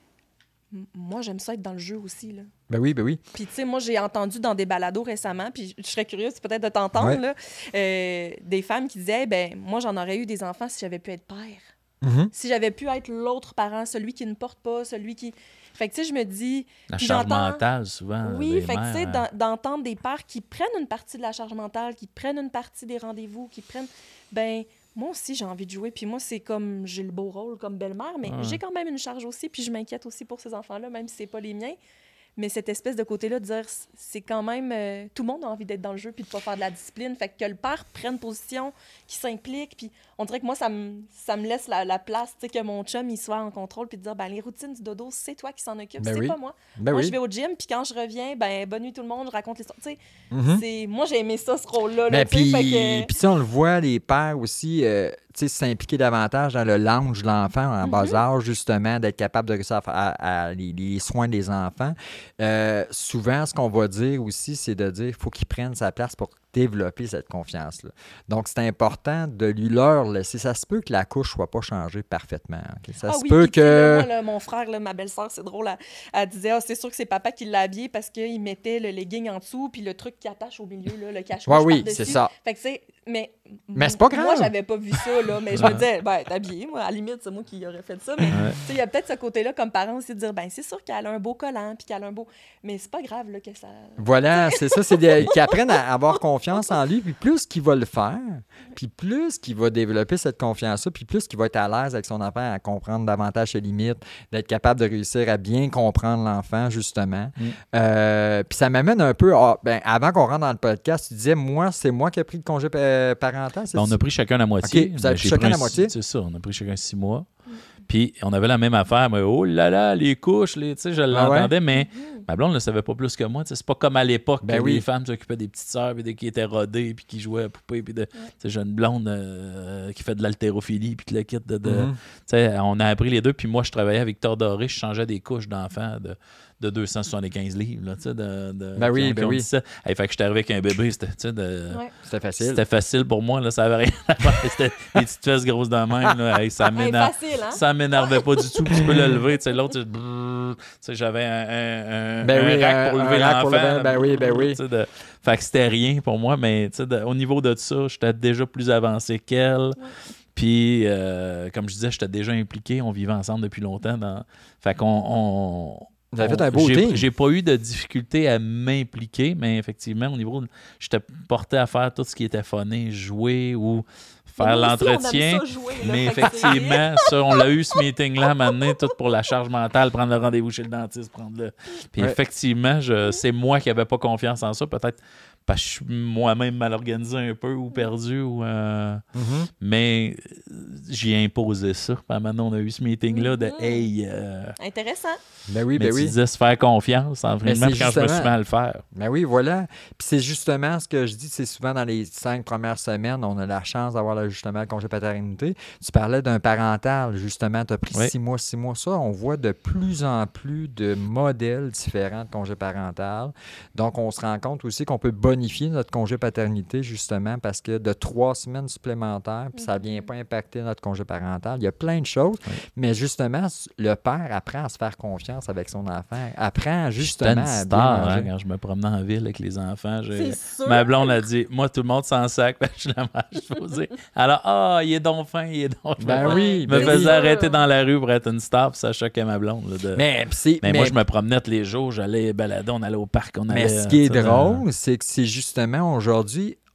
m- moi, j'aime ça être dans le jeu aussi, là. Ben oui, ben oui. Puis, tu sais, moi, j'ai entendu dans des balados récemment, puis je serais curieuse peut-être de t'entendre, Ouais. là, euh, des femmes qui disaient, ben moi, j'en aurais eu des enfants si j'avais pu être père. Mhm. Si j'avais pu être l'autre parent, celui qui ne porte pas, celui qui... Fait que, tu sais, je me dis... La puis charge j'entends- mentale, souvent. Oui, des fait que, tu sais, mères, d'en- d'entendre des pères qui prennent une partie de la charge mentale, qui prennent une partie des rendez-vous, qui prennent... Ben, moi aussi, j'ai envie de jouer. Puis moi, c'est comme... J'ai le beau rôle comme belle-mère, mais Ouais. j'ai quand même une charge aussi, puis je m'inquiète aussi pour ces enfants-là, même si c'est pas les miens. Mais cette espèce de côté-là, de dire, c'est quand même... euh, tout le monde a envie d'être dans le jeu puis de pas faire de la discipline. Fait que le père prenne position, qu'il s'implique, puis on dirait que moi, ça me, ça me laisse la, la place, tu sais, que mon chum, il soit en contrôle, puis de dire, ben les routines du dodo, c'est toi qui s'en occupe, Ben c'est oui. pas moi. Ben moi, oui. je vais au gym, puis quand je reviens, ben bonne nuit tout le monde, je raconte l'histoire. Tu sais, Mhm. c'est... Moi, j'ai aimé ça, ce rôle-là. là, Ben, tu sais, puis, fait que- puis ça, on le voit, les pères aussi, euh, tu sais, s'impliquer davantage dans le lounge de l'enfant en bas Mm-hmm. âge, justement, d'être capable de réussir à, faire- à- à les, les soins des enfants. Euh, souvent, ce qu'on va dire aussi, c'est de dire qu'il faut qu'il prenne sa place pour développer cette confiance-là. Donc, c'est important de lui leur laisser. Ça se peut que la couche ne soit pas changée parfaitement. ok? Ça Ah se oui, peut puis tu sais, là, que... moi, là, mon frère, là, ma belle-sœur, c'est drôle, elle, elle disait, ah, c'est sûr que c'est papa qui l'a habillé parce qu'il mettait le legging en dessous puis le truc qui attache au milieu, là, le cache-couche Ouais, oui, par-dessus. c'est ça. Fait que c'est... Mais, Mais c'est pas Moi, grave. j'avais pas vu ça, là, mais je me disais, ben, t'es habillé, moi, à la limite, c'est moi qui aurais fait ça. Mais, tu sais, il y a peut-être ce côté-là, comme parent aussi, de dire, ben, c'est sûr qu'elle a un beau collant puis qu'elle a un beau... Mais c'est pas grave, là, que ça... Voilà, c'est ça, c'est de- qu'ils apprennent à avoir confiance en lui, puis plus qu'il va le faire, puis plus qu'il va développer cette confiance-là, puis plus qu'il va être à l'aise avec son enfant, à comprendre davantage ses limites, d'être capable de réussir à bien comprendre l'enfant, justement. Mm. Euh, puis ça m'amène un peu, à- ben, avant qu'on rentre dans le podcast, tu disais, moi, c'est moi qui ai pris le congé pa- parental, c'est Ben, on a pris chacun la moitié. OK, vous avez Ben, pris j'ai chacun un la six- moitié? C'est ça, on a pris chacun six mois. Puis on avait la même affaire, mais oh là là, les couches, les, tu sais, je Ah ouais? l'entendais, mais ma blonde ne le savait pas plus que moi. Tu sais, c'est pas comme à l'époque Ben que oui. les femmes s'occupaient des petites sœurs, puis des- qui étaient rodées, puis qui jouaient à poupée, puis de, tu sais, j'ai une blonde euh, qui fait de l'haltérophilie, puis qui le quitte de... de- Mhm. tu sais, on a appris les deux, puis moi, je travaillais avec Victor Doré, je changeais des couches d'enfants de, de deux cent soixante-quinze livres, là, tu sais, de, de, Ben oui, qui ont- ben qui ont oui. dit ça. Hey, fait que j'étais arrivé avec un bébé, c'était, tu sais, de... Ouais. C'était facile. C'était facile pour moi, là, ça avait rien à faire. C'était des petites fesses grosses de même. Là. Hey, ça Hey, m'énerve. facile, hein? Ça m'énervait pas du tout. Puis tu peux le lever. Tu sais, l'autre, tu brrr, tu sais, j'avais un, un, un- Ben un oui, rack un- pour un lever rack pour l'enfant. lever, ben oui, ben oui. Tu sais, de- Fait que c'était rien pour moi, mais tu sais, de- au niveau de ça, j'étais déjà plus avancé qu'elle. Puis, euh, comme je disais, j'étais déjà impliqué. On vivait ensemble depuis longtemps. Dans... Fait qu'on... on- Vous avez fait on- un beau j'ai, team. j'ai pas eu de difficulté à m'impliquer, mais effectivement, au niveau... de- J'étais porté à faire tout ce qui était funné, jouer ou faire Mais nous aussi, on aime l'entretien. ça jouer, là, Mais fait que c'est- effectivement, ça, on l'a eu ce meeting-là, maintenant, tout pour la charge mentale, prendre le rendez-vous chez le dentiste, prendre le. Puis Ouais. effectivement, je, c'est moi qui n'avais pas confiance en ça, peut-être parce que je suis moi-même mal organisé un peu ou perdu, ou, euh, Mhm. mais euh, j'ai imposé ça. Puis maintenant, on a eu ce meeting-là de Mhm. hey. euh, Intéressant. Ben oui, mais ben tu oui. disais se faire confiance, en Mais vraiment, c'est quand je me suis justement- mis à le faire. Ben oui, voilà. Puis c'est justement ce que je dis, c'est souvent dans les cinq premières semaines, on a la chance d'avoir le- justement le congé paternité. Tu parlais d'un parental, justement, tu as pris Oui. six mois, six mois. Ça, on voit de plus en plus de modèles différents de congé parental. Donc, on se rend compte aussi qu'on peut bonifier notre congé paternité, justement, parce que de trois semaines supplémentaires, puis ça ne vient pas impacter notre congé parental. Il y a plein de choses, Oui. mais justement, le père apprend à se faire confiance avec son enfant, apprend J'étais justement une à bien star hein, manger. quand je me promenais en ville avec les enfants. j'ai- C'est sûr. Ma blonde a dit, moi, tout le monde s'en sac. Je la mange posée. Alors, ah, il est donc fin, il est donc fin. Ben oui, Je me ben faisais oui. arrêter dans la rue pour être une star, puis ça choquait ma blonde. là, de- mais Mais, c'est- moi, mais- je me promenais tous les jours, j'allais balader, on allait au parc, on allait... mais ce qui est tu sais, drôle, c'est que c'est justement aujourd'hui,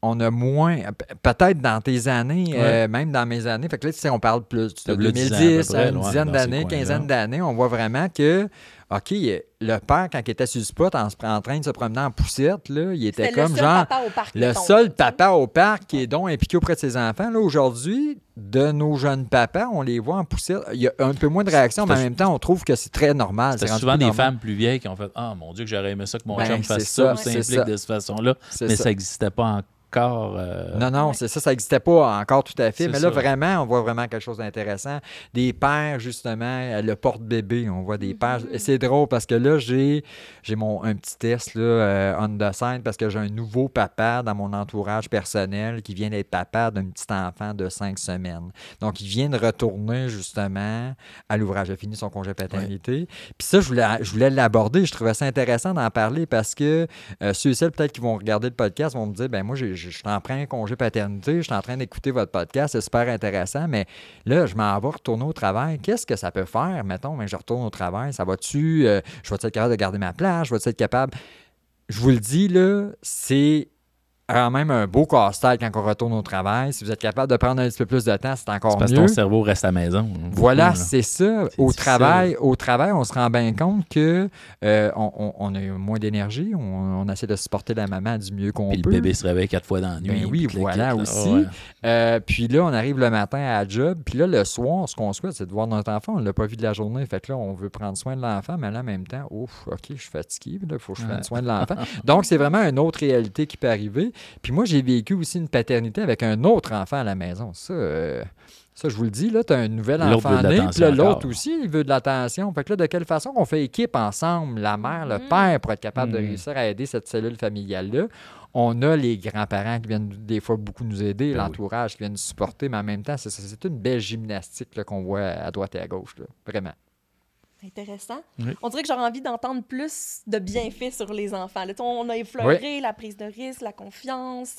on a moins, peut-être dans tes années, Ouais. euh, même dans mes années, fait que là, tu sais, on parle plus de Ça fait deux mille dix, dix ans à peu près, une ouais, dizaine dans d'années, ces coins-là. quinzaine d'années, on voit vraiment que, OK, le père, quand il était sur le spot en, se- en train de se promener en poussette, là, il était C'était comme le seul genre papa au parc, le mettons, seul tu sais. papa au parc qui est donc impliqué auprès de ses enfants. Là, aujourd'hui, de nos jeunes papas, on les voit en poussette. Il y a un peu moins de réaction, mais en même temps, on trouve que c'est très normal. C'était C'est rendu souvent plus des normal. femmes plus vieilles qui ont fait « Ah, mon Dieu, que j'aurais aimé ça que mon Ben, chum fasse c'est ça, ça, ou c'est s'implique ça. de cette façon-là. » C'est Mais ça. ça n'existait pas encore. euh, Non, non, Ouais. c'est ça, ça n'existait pas encore tout à fait. C'est Mais là, ça. vraiment, on voit vraiment quelque chose d'intéressant. Des pères, justement, euh, le porte-bébé, on voit des pères. Et c'est drôle parce que là, j'ai, j'ai mon, un petit test là, euh, on the side parce que j'ai un nouveau papa dans mon entourage personnel qui vient d'être papa d'un petit enfant de cinq semaines. Donc, il vient de retourner, justement, à l'ouvrage. Il a fini son congé paternité. Puis ça, je voulais, je voulais l'aborder. Je trouvais ça intéressant d'en parler parce que euh, ceux et celles, peut-être, qui vont regarder le podcast vont me dire, ben moi, j'ai je suis en train de congé paternité, je suis en train d'écouter votre podcast, c'est super intéressant, mais là, je m'en vais retourner au travail. Qu'est-ce que ça peut faire, mettons, ben, je retourne au travail, ça va-tu, euh, je vais-tu être capable de garder ma place, je vais-tu être capable... Je vous le dis, là, c'est quand même un beau casse-tête quand on retourne au travail. Si vous êtes capable de prendre un petit peu plus de temps, c'est encore C'est parce mieux. que ton cerveau reste à la maison. Beaucoup, Voilà, là. c'est ça. C'est Au difficile. travail, au travail, on se rend bien compte que euh, on, on- on a moins d'énergie, on, on essaie de supporter la maman du mieux qu'on Puis peut. le bébé se réveille quatre fois dans la nuit. Ben oui, puis le voilà kit, là. aussi. Ah ouais. Euh, puis là, on arrive le matin à la job. Puis là, le soir, ce qu'on souhaite, c'est de voir notre enfant. On ne l'a pas vu de la journée. Fait que là, on veut prendre soin de l'enfant, mais là, en même temps, ouf, OK, je suis fatigué. Il faut que je prenne Ouais. soin de l'enfant. Donc, c'est vraiment une autre réalité qui peut arriver. Puis moi, j'ai vécu aussi une paternité avec un autre enfant à la maison. Ça, euh, ça je vous le dis, là, tu as un nouvel L'autre enfant veut de né. Puis l'attention là, l'autre encore. aussi, il veut de l'attention. Fait que là, de quelle façon qu'on fait équipe ensemble, la mère, le Mhm. père, pour être capable de Mhm. réussir à aider cette cellule familiale-là? On a les grands-parents qui viennent des fois beaucoup nous aider, Ben oui. l'entourage qui vient nous supporter, mais en même temps, c'est, c'est une belle gymnastique là, qu'on voit à droite et à gauche. Là. Vraiment. Intéressant. Oui. On dirait que j'aurais envie d'entendre plus de bienfaits sur les enfants. Là, tu sais, on a effleuré la prise de risque, la confiance.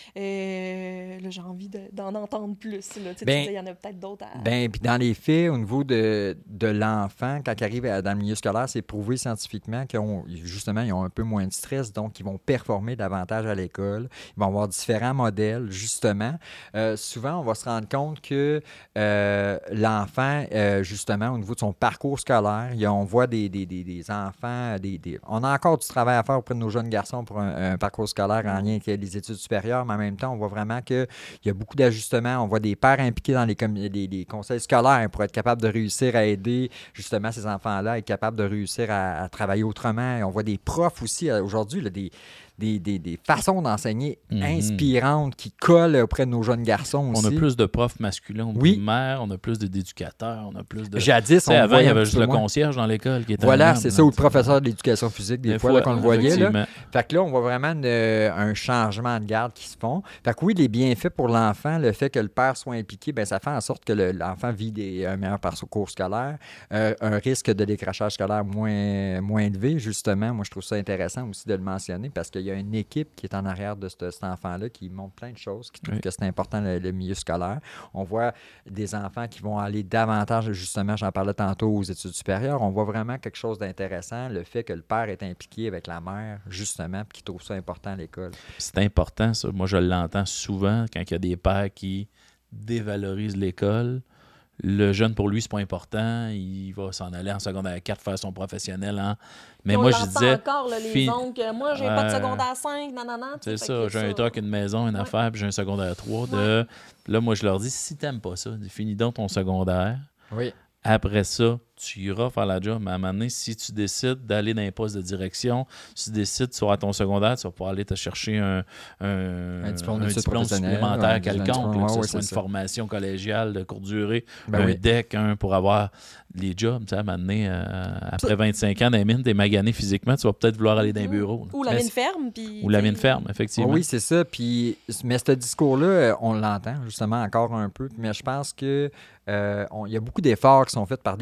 Euh, là, j'ai envie de- d'en entendre plus. Là. Tu sais, tu Ben, disais, il y en a peut-être d'autres à... Ben, puis dans les faits, au niveau de, de l'enfant, quand il arrive à- dans le milieu scolaire, c'est prouvé scientifiquement qu'ils ont, justement, ils ont un peu moins de stress, donc ils vont performer davantage à l'école. Ils vont avoir différents modèles, justement. Euh, souvent, on va se rendre compte que euh, l'enfant, euh, justement, au niveau de son parcours scolaire, il y a- on voit des, des, des, des enfants, des, des- on a encore du travail à faire auprès de nos jeunes garçons pour un, un parcours scolaire en lien avec les études supérieures, mais en même temps, on voit vraiment qu'il y a beaucoup d'ajustements. On voit des pères impliqués dans les, com- les, les conseils scolaires pour être capable de réussir à aider justement ces enfants-là, à être capable de réussir à, à travailler autrement. Et on voit des profs aussi euh, aujourd'hui, là, des, des, des, des façons d'enseigner Mhm. inspirantes qui collent auprès de nos jeunes garçons aussi. On a plus de profs masculins au Oui. primaire, on a plus de- d'éducateurs, on a plus de... Jadis, Tu sais, on avant, il voyait y un avait petit juste peu le moins. concierge dans l'école qui était un Voilà, homme, c'est là, ça, ou le tu sais. professeur d'éducation physique, des, fois, là, qu'on le voyait. Là. effectivement. Fait que là, on voit vraiment une- un changement de garde qui se font. Fait que oui, les bienfaits pour l'enfant, le fait que le père soit impliqué, ben ça fait en sorte que le- l'enfant vit des, un meilleur parcours scolaire, euh, un risque de décrochage scolaire moins, moins élevé, justement. Moi, je trouve ça intéressant aussi de le mentionner parce qu'il y a une équipe qui est en arrière de ce- cet enfant-là qui montre plein de choses, qui trouve Oui. que c'est important le, le milieu scolaire. On voit des enfants qui vont aller davantage, justement, j'en parlais tantôt, aux études supérieures. On voit vraiment quelque chose d'intéressant, le fait que le père est impliqué avec la mère, justement, puis qu'il trouve ça important à l'école. C'est important, ça. Moi, je l'entends souvent quand il y a des pères qui dévalorisent l'école. Le jeune, pour lui, c'est pas important. Il va s'en aller en secondaire quatre faire son professionnel. Hein. Mais on moi, je l'entend disais... encore, là, les fin- oncles. Moi, j'ai pas de Ouais. secondaire cinq, nanana. tu sais, C'est fait ça, que j'ai un truc, une maison, une Ouais. affaire, puis j'ai un secondaire trois. De... Là, moi, je leur dis, si t'aimes pas ça, finis donc ton secondaire. Oui. Après ça, tu iras faire la job. Mais à un moment donné, si tu décides d'aller dans un poste de direction, si tu décides, tu vas à ton secondaire, tu vas pouvoir aller te chercher un, un, Un diplôme un d'études diplôme professionnelles, supplémentaire un quelconque, diplôme, là, que ouais, ce ouais, soit une c'est ça. formation collégiale de courte durée, Ben un oui. D E C, un pour avoir les jobs. Tu sais, à un moment donné, euh, après vingt-cinq ans dans les mines, t'es magané physiquement, tu vas peut-être vouloir aller dans un bureau. là. Ou la Mais mine c'est- ferme. Puis, Ou la tu sais, mine ferme, effectivement. Ah oui, c'est ça. Puis, mais ce discours-là, euh, on l'entend justement encore un peu. Mais je pense que euh, on- il y a beaucoup d'efforts qui sont faits par des groupes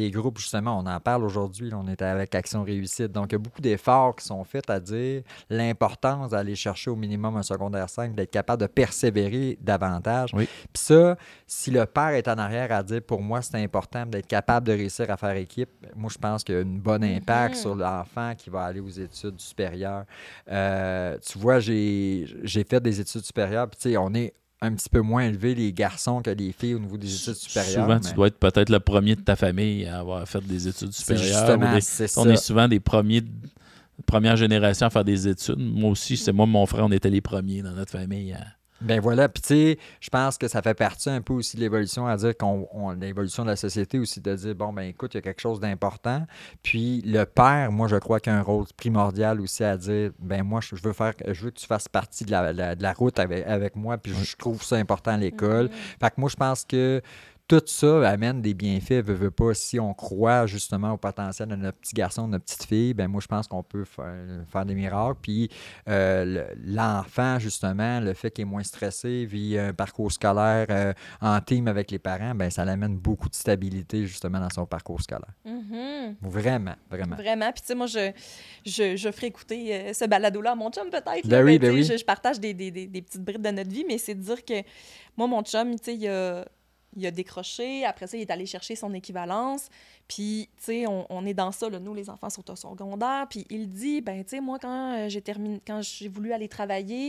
justement, on en parle aujourd'hui, là, on est avec Action Réussite. Donc, il y a beaucoup d'efforts qui sont faits à dire l'importance d'aller chercher au minimum un secondaire cinq, d'être capable de persévérer davantage. Oui. Puis ça, si le père est en arrière à dire, pour moi, c'est important d'être capable de réussir à faire équipe, moi, je pense qu'il y a un bon impact Mm-hmm. sur l'enfant qui va aller aux études supérieures. Euh, tu vois, j'ai, j'ai fait des études supérieures, puis tu sais, on est un petit peu moins élevé les garçons que les filles au niveau des études supérieures. Souvent, mais... tu dois être peut-être le premier de ta famille à avoir fait des études supérieures. C'est justement, des... c'est On ça. est souvent des premiers, première génération à faire des études. Moi aussi, c'est moi et mon frère, on était les premiers dans notre famille à... Ben voilà, puis tu sais, je pense que ça fait partie un peu aussi de l'évolution, à dire qu'on on, l'évolution de la société aussi, de dire, bon, ben écoute, il y a quelque chose d'important. Puis le père, moi, je crois qu'il y a un rôle primordial aussi à dire, ben moi, je veux faire, je veux que tu fasses partie de la, la, de la route avec, avec moi, puis je trouve ça important à l'école. Mm-hmm. Fait que moi, je pense que tout ça amène des bienfaits, veut, veut pas. Si on croit justement au potentiel de notre petit garçon, de notre petite fille, ben moi, je pense qu'on peut faire, faire des miracles. Puis euh, le, l'enfant, justement, le fait qu'il est moins stressé, vit un parcours scolaire euh, en team avec les parents, ben ça l'amène beaucoup de stabilité, justement, dans son parcours scolaire. Mm-hmm. Vraiment, vraiment. Vraiment. Puis, tu sais, moi, je, je, je ferai écouter euh, ce balado-là à mon chum, peut-être. Ben oui, ben tu sais, oui. Je, je partage des, des, des, des petites brides de notre vie, mais c'est de dire que moi, mon chum, tu sais, il a, il a décroché. Après ça, il est allé chercher son équivalence. Puis, tu sais, on, on est dans ça, là. Nous, les enfants sont au secondaire. Puis, il dit, ben, tu sais, moi, quand j'ai terminé, quand j'ai voulu aller travailler,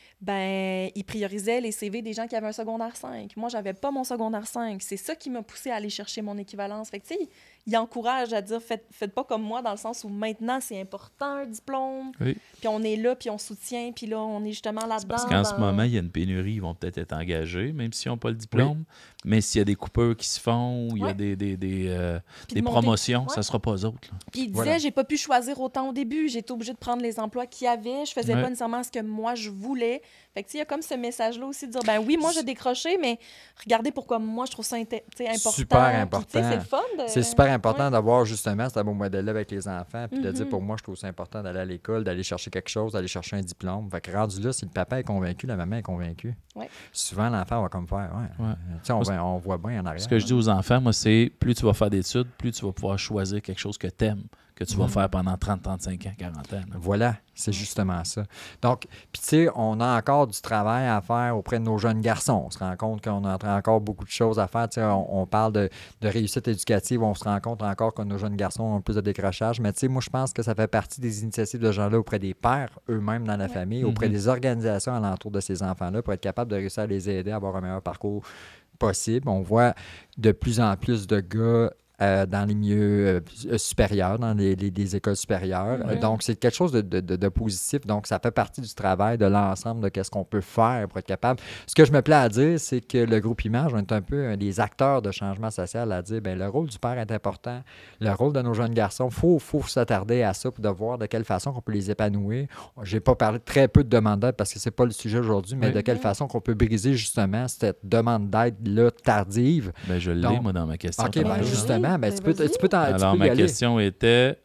ben, il priorisait les C V des gens qui avaient un secondaire cinq. Moi, j'avais pas mon secondaire cinq. C'est ça qui m'a poussé à aller chercher mon équivalence. Fait que, tu sais, il encourage à dire, faites, faites pas comme moi, dans le sens où maintenant, c'est important, un diplôme. Oui. Puis on est là, puis on soutient, puis là, on est justement là-dedans. Parce qu'en dans... ce moment, il y a une pénurie, ils vont peut-être être engagés, même s'ils n'ont pas le diplôme. Oui. Mais s'il y a des coupeurs qui se font, ou il y a Ouais. des, des, des, euh, des de promotions, monter... ça ne ouais. sera pas eux autres. Là. Puis il disait, Voilà. j'ai pas pu choisir autant au début. J'ai été obligée de prendre les emplois qu'il y avait. Je faisais Ouais. pas nécessairement ce que moi, je voulais. Fait que, tu sais, il y a comme ce message-là aussi de dire, ben oui, moi, j'ai décroché, mais regardez pourquoi moi, je trouve ça inté- important. Super important. Puis, c'est le fun. De... C'est super important ouais. d'avoir justement ce beau modèle-là avec les enfants, puis mm-hmm. de dire, pour moi, je trouve ça important d'aller à l'école, d'aller chercher quelque chose, d'aller chercher un diplôme. Fait que rendu là, si le papa est convaincu, la maman est convaincue. Ouais. Souvent, l'enfant va comme faire, ouais. ouais. Tu sais, on, va, on voit bien en arrière. Ce que je dis aux enfants, moi, c'est plus tu vas faire d'études, plus tu vas pouvoir choisir quelque chose que tu aimes, que tu vas mm-hmm. faire pendant trente, trente-cinq ans, quarante ans. Là. Voilà, c'est justement ça. Donc, puis tu sais, on a encore du travail à faire auprès de nos jeunes garçons. On se rend compte qu'on a encore beaucoup de choses à faire. Tu sais, on, on parle de, de réussite éducative, on se rend compte encore que nos jeunes garçons ont plus de décrochage. Mais tu sais, moi, je pense que ça fait partie des initiatives de gens-là auprès des pères eux-mêmes dans la ouais. famille, auprès mm-hmm. des organisations alentour de ces enfants-là pour être capable de réussir à les aider à avoir un meilleur parcours possible. On voit de plus en plus de gars Euh, dans les milieux euh, supérieurs, dans les, les, les écoles supérieures. Mm-hmm. Donc, c'est quelque chose de, de, de, de positif. Donc, ça fait partie du travail de l'ensemble de qu'est-ce qu'on peut faire pour être capable. Ce que je me plais à dire, c'est que le groupe Image, on est un peu euh, des acteurs de changement social à dire, bien, le rôle du père est important, le rôle de nos jeunes garçons, il faut, faut s'attarder à ça pour de voir de quelle façon on peut les épanouir. J'ai pas parlé très peu de demande d'aide parce que c'est pas le sujet aujourd'hui, mais oui. de quelle façon qu'on peut briser justement cette demande d'aide-là tardive. Bien, je l'ai, Donc, moi, dans ma question. OK, bien, justement, ben, tu peux, tu peux t'en, Alors, tu peux ma y aller. question était...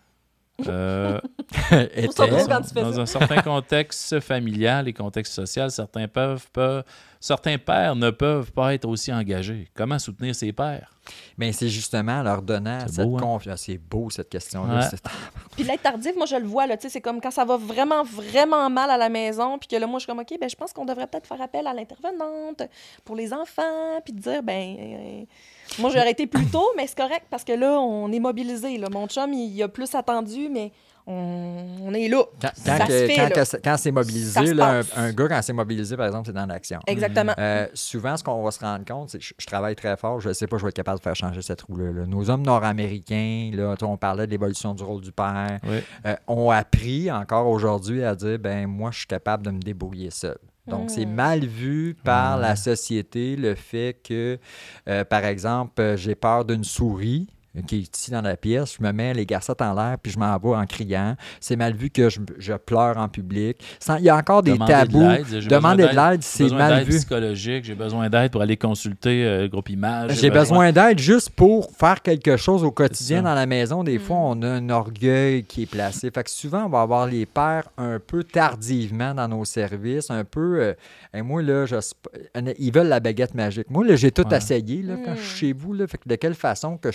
Euh, était dans, dans un certain contexte familial et contexte social, certains, peuvent, peuvent, certains pères ne peuvent pas être aussi engagés. Comment soutenir ses pères? Bien, c'est justement leur donnant c'est cette beau, hein? confiance. C'est beau, cette question-là. Ouais. C'est... Puis l'être tardif, moi, je le vois. Là, c'est comme quand ça va vraiment, vraiment mal à la maison, puis que là, moi, je suis comme, OK, ben, je pense qu'on devrait peut-être faire appel à l'intervenante pour les enfants, puis de dire, ben euh, moi, j'aurais été plus tôt, mais c'est correct parce que là, on est mobilisé. Là. Mon chum, il, il a plus attendu, mais on, on est là. Quand, ça quand, se fait, quand, là. quand, quand c'est mobilisé, là, un, un gars, quand c'est mobilisé, par exemple, c'est dans l'action. Exactement. Euh, souvent, ce qu'on va se rendre compte, c'est que je, je travaille très fort, je ne sais pas, je vais être capable de faire changer cette roue-là. Là. Nos hommes nord-américains, là, on parlait de l'évolution du rôle du père, oui. euh, ont appris encore aujourd'hui à dire, ben moi, je suis capable de me débrouiller seul. Donc, mmh. c'est mal vu par mmh. la société le fait que, euh, par exemple, j'ai peur d'une souris qui est ici dans la pièce, je me mets les garcettes en l'air puis je m'en vais en criant. C'est mal vu que je, je pleure en public. Sans, il y a encore des Demander tabous. De Demander de l'aide, c'est besoin mal d'aide vu. Psychologique, j'ai besoin d'aide pour aller consulter euh, le groupe Image. J'ai, j'ai besoin, besoin d'aide juste pour faire quelque chose au quotidien dans la maison. Des mmh. fois, on a un orgueil qui est placé. Fait que souvent, on va avoir les pères un peu tardivement dans nos services, un peu... Euh, et moi, là, je, ils veulent la baguette magique. Moi, là, j'ai tout ouais. essayé là, quand mmh. je suis chez vous. Là, fait que de quelle façon que je peux être capable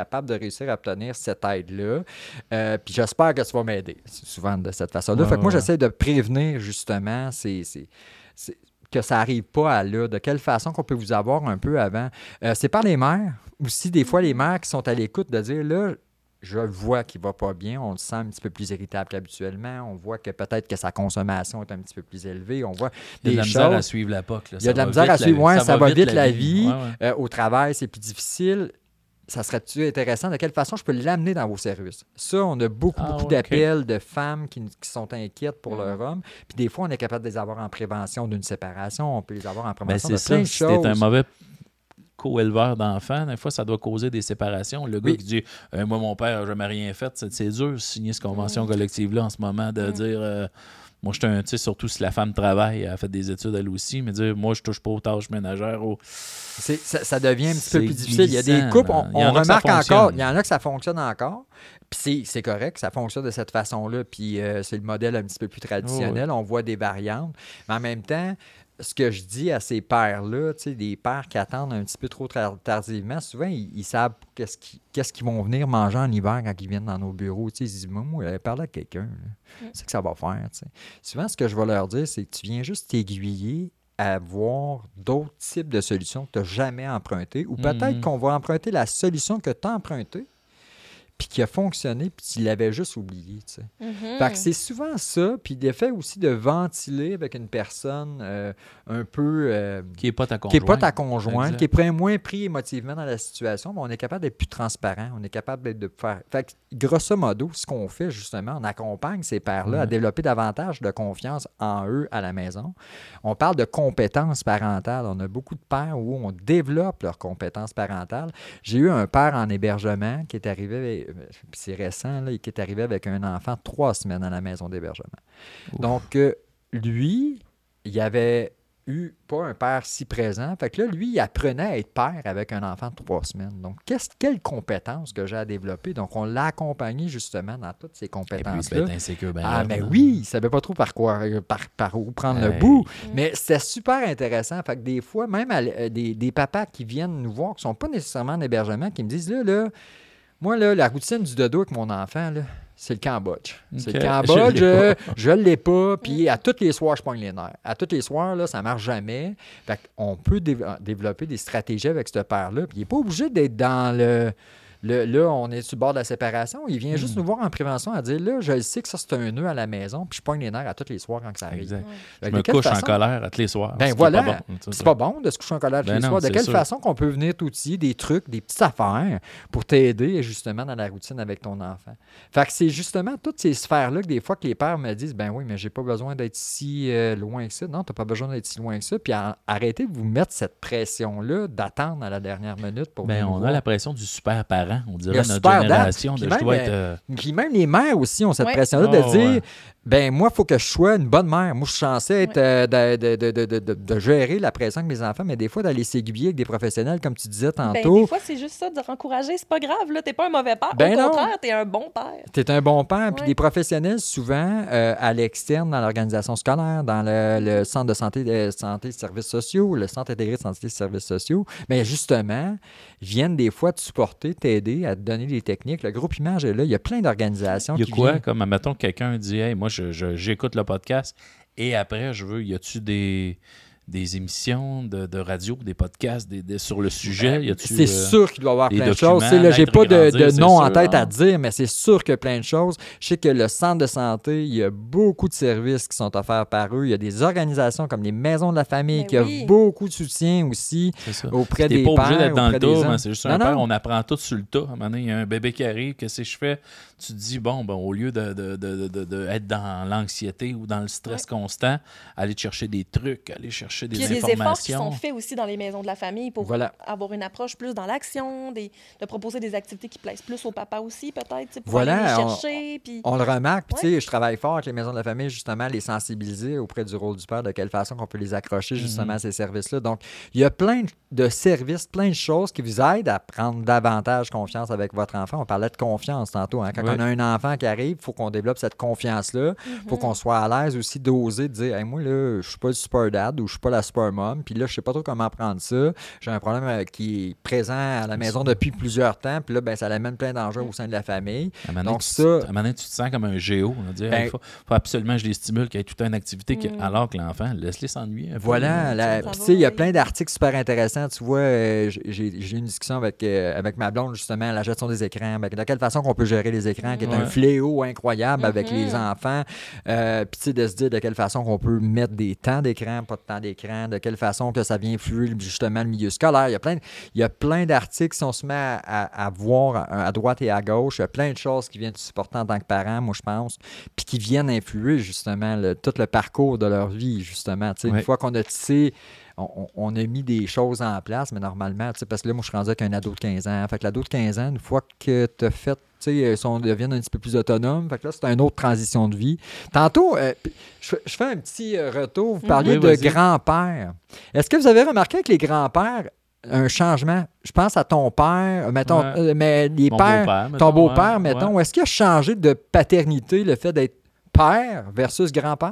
capable de réussir à obtenir cette aide-là. Euh, puis j'espère que tu vas m'aider, souvent de cette façon-là. Ouais, fait que moi, ouais. j'essaie de prévenir, justement, c'est, c'est, c'est, que ça n'arrive pas à là. De quelle façon qu'on peut vous avoir un peu avant. Euh, c'est par les mères. Aussi, des fois, les mères qui sont à l'écoute de dire, là, je le vois qu'il ne va pas bien, on le sent un petit peu plus irritable qu'habituellement, on voit que peut-être que sa consommation est un petit peu plus élevée, on voit Il y a des de la misère à choses. suivre la P O C. Là. Il y a de Ça la va misère vite, à suivre, la- ouais, ça va vite la vie. Ouais, ouais. Euh, au travail, c'est plus difficile. Ça serait-tu intéressant? De quelle façon je peux l'amener dans vos services? Ça, on a beaucoup, Ah, beaucoup ouais, d'appels de femmes qui, qui sont inquiètes pour Mhm. leur homme. Puis des fois, on est capable de les avoir en prévention d'une séparation, on peut les avoir en Ben, prévention c'est de ça. plein de Si choses. t'es un mauvais co-éleveur d'enfants, des fois, ça doit causer des séparations. Le gars Oui. qui dit euh, moi, mon père, je jamais rien fait, c'est, c'est dur de signer cette convention collective-là en ce moment, de Mm. dire euh, moi, je suis un, tu sais, surtout si la femme travaille, elle a fait des études elle aussi, mais dire moi, je touche pas aux tâches ménagères. Aux... C'est- ça, ça devient un petit peu C'est plus difficile. Il y a des glissant, couples, on, là. Il y en on a que ça remarque fonctionne. encore, il y en a que ça fonctionne encore. Puis c'est, c'est correct, ça fonctionne de cette façon-là. Puis euh, c'est le modèle un petit peu plus traditionnel. On voit des variantes. Mais en même temps, ce que je dis à ces pères-là, tu sais, des pères qui attendent un petit peu trop tra- tardivement, souvent, ils, ils savent qu'est-ce qu'ils, qu'est-ce qu'ils vont venir manger en hiver quand ils viennent dans nos bureaux. Tu sais, ils se disent, moi, moi, j'avais parlé à quelqu'un. là. C'est que ça va faire. Tu sais. Souvent, ce que je vais leur dire, c'est que tu viens juste t'aiguiller à voir d'autres types de solutions que tu n'as jamais empruntées, ou peut-être Mhm. qu'on va emprunter la solution que tu as empruntée, puis qui a fonctionné, puis tu l'avais juste oublié. Tu sais. Mhm. Fait que c'est souvent ça, puis l'effet aussi de ventiler avec une personne euh, un peu... euh, Qui n'est pas ta qui conjointe. n'est pas ta conjointe, Exact. qui est près- moins pris émotivement dans la situation, mais on est capable d'être plus transparent, on est capable d'être de faire... Fait que, grosso modo, ce qu'on fait, justement, on accompagne ces pères-là à Ouais. développer davantage de confiance en eux à la maison. On parle de compétences parentales. On a beaucoup de pères où on développe leurs compétences parentales. J'ai eu un père en hébergement qui est arrivé, avec- puis c'est récent, là, qui est arrivé avec un enfant de trois semaines à la maison d'hébergement. Ouf. Donc, euh, lui, il avait eu pas un père si présent. Fait que là, lui, il apprenait à être père avec un enfant de trois semaines. Donc, qu'est-ce, quelles compétences que j'ai à développer? Donc, on l'a accompagné justement dans toutes ces Et puis, compétences-là. ben, insécure, ben, Ah, raide, mais là. oui, il ne savait pas trop par quoi, par, par où prendre le Hey. bout. Mais c'était super intéressant. Fait que des fois, même à l- euh, des, des papas qui viennent nous voir, qui ne sont pas nécessairement en hébergement, qui me disent là, là, moi, là, la routine du dodo avec mon enfant, là, c'est le Cambodge. C'est Ok. le Je Cambodge, l'ai euh, pas. je ne l'ai pas, puis à tous les soirs, je pogne les nerfs. À tous les soirs, là, ça ne marche jamais. Fait qu'on peut dé- développer des stratégies avec ce père-là, puis il n'est pas obligé d'être dans le... Le- là, on est sur le bord de la séparation. Il vient juste Mm. nous voir en prévention à dire là, je sais que ça, c'est un nœud à la maison, puis je pogne les nerfs à tous les soirs quand ça arrive. Exact. Ouais. Je Fait que me de quelle couche en façon- colère à tous les soirs. Ben ce qui est voilà. pas bon, tu sais. C'est pas bon de se coucher en colère tous Ben les non, soirs. De c'est quelle sûr. façon qu'on peut venir t'outiller des trucs, des petites affaires pour t'aider justement dans la routine avec ton enfant. Fait que c'est justement toutes ces sphères-là que des fois que les pères me disent ben oui, mais j'ai pas besoin d'être si euh, loin que ça. Non, t'as pas besoin d'être si loin que ça. Puis en- arrêtez de vous mettre cette pression-là d'attendre à la dernière minute pour Ben, venir nous on a voir. la pression du super parent, on dirait, Le notre super dad. génération. Puis De, même, je dois euh, être. euh, Puis même les mères aussi ont cette Ouais. pression-là Oh, de dire ouais. ben moi, il faut que je sois une bonne mère. Moi, je suis censé être, euh, de, de- de- de- de- de- de gérer la pression de mes enfants, mais des fois, d'aller s'aiguiller avec des professionnels, comme tu disais Ben, tantôt. des fois, c'est juste ça, de encourager. C'est pas grave, là. T'es pas un mauvais père. Ben Au non. contraire, t'es un bon père. Tu es un bon père. Puis Ouais. des professionnels, souvent, euh, à l'externe, dans l'organisation scolaire, dans le, le centre de santé, de santé et services sociaux, le centre intégré de santé et services sociaux, mais justement, viennent des fois te supporter, t'aider, à te donner des techniques. Le groupe Image est là. Il y a plein d'organisations Il y a qui quoi, viennent. comme, admettons, que quelqu'un dit, hey, moi, je, je- j'écoute le podcast et après, je veux, y a-tu des, des émissions de, de radio, des podcasts des, des- sur le sujet? Y a-tu, C'est euh, sûr qu'il doit y avoir des plein de documents, choses. Tu sais, là, j'ai Maître pas de, Grandir, de c'est nom en sûr, tête hein? à dire, mais c'est sûr qu'il y a plein de choses. Je sais que le centre de santé, il y a beaucoup de services qui sont offerts par eux. Il y a des organisations comme les maisons de la famille Ben qui oui. offrent beaucoup de soutien aussi c'est ça. auprès T'es des pas obligé pères, d'être dans le auprès des tas, hommes. mais c'est juste Non, un père, non. on apprend tout sur le tas. À un moment donné, il y a un bébé qui arrive, qu'est-ce que je fais? Tu te dis, bon, ben, au lieu de, de, de, de, de être dans l'anxiété ou dans le stress constant, aller te chercher des trucs, aller chercher des Puis il y a des efforts qui informations. sont faits aussi dans les maisons de la famille pour Voilà. avoir une approche plus dans l'action, des, de proposer des activités qui plaisent plus au papa aussi, peut-être, tu sais, pour Voilà, aller les on- chercher. Puis... On le remarque. Puis, Ouais. tu sais, je travaille fort avec les maisons de la famille, justement, les sensibiliser auprès du rôle du père, de quelle façon qu'on peut les accrocher, justement, Mhm. à ces services-là. Donc, il y a plein de services, plein de choses qui vous aident à prendre davantage confiance avec votre enfant. On parlait de confiance tantôt. Hein? Quand Ouais. on a un enfant qui arrive, il faut qu'on développe cette confiance-là. Il faut qu'on soit à l'aise aussi d'oser de dire hey, moi, là, je suis pas le super dad ou je suis pas la super mom. Puis là, je sais pas trop comment prendre ça. J'ai un problème euh, qui est présent à la maison depuis plusieurs temps. Puis là, ben, ça amène plein d'enjeux au sein de la famille. À un moment Donc tu, ça... À un moment donné, tu te sens comme un géo. On va dire, Ben, il faut, faut absolument que je les stimule, qu'il y ait toute une activité, que, Mm. alors que l'enfant, laisse-les s'ennuyer. un peu. Voilà. La... Ça Puis, va, tu sais, il y a oui. plein d'articles super intéressants. Tu vois, euh, j'ai, j'ai eu une discussion avec, euh, avec ma blonde, justement, la gestion des écrans. Ben, de quelle façon qu'on peut gérer les écrans, qui est Ouais. un fléau incroyable avec Mhm. les enfants. Euh, Puis, tu sais, de se dire de quelle façon qu'on peut mettre des temps d'écran, pas de temps d'écran, de quelle façon que ça vient influer, justement, le milieu scolaire. Il y a plein, il y a plein d'articles, si on se met à, à, à voir à, à droite et à gauche, il y a plein de choses qui viennent te supporter en tant que parent, moi, je pense, puis qui viennent influer, justement, le, tout le parcours de leur vie, justement. Tu sais, Ouais. Une fois qu'on a tissé, on, on a mis des choses en place, mais normalement, tu sais, parce que là, moi, je suis rendu avec un ado de quinze ans. Fait que l'ado de quinze ans, une fois que tu as fait, tu sais, si on devient un petit peu plus autonome, fait que là, c'est une autre transition de vie. Tantôt, euh, je, je fais un petit euh, retour. Vous parliez Oui, de vas-y. grand-père. Est-ce que vous avez remarqué avec les grands-pères un changement? Je pense à ton père, mettons, Ouais. euh, mais les Mon pères, beau-père, ton mettons, beau-père, ouais, mettons, ouais. est-ce qu'il a changé de paternité, le fait d'être père versus grand-père?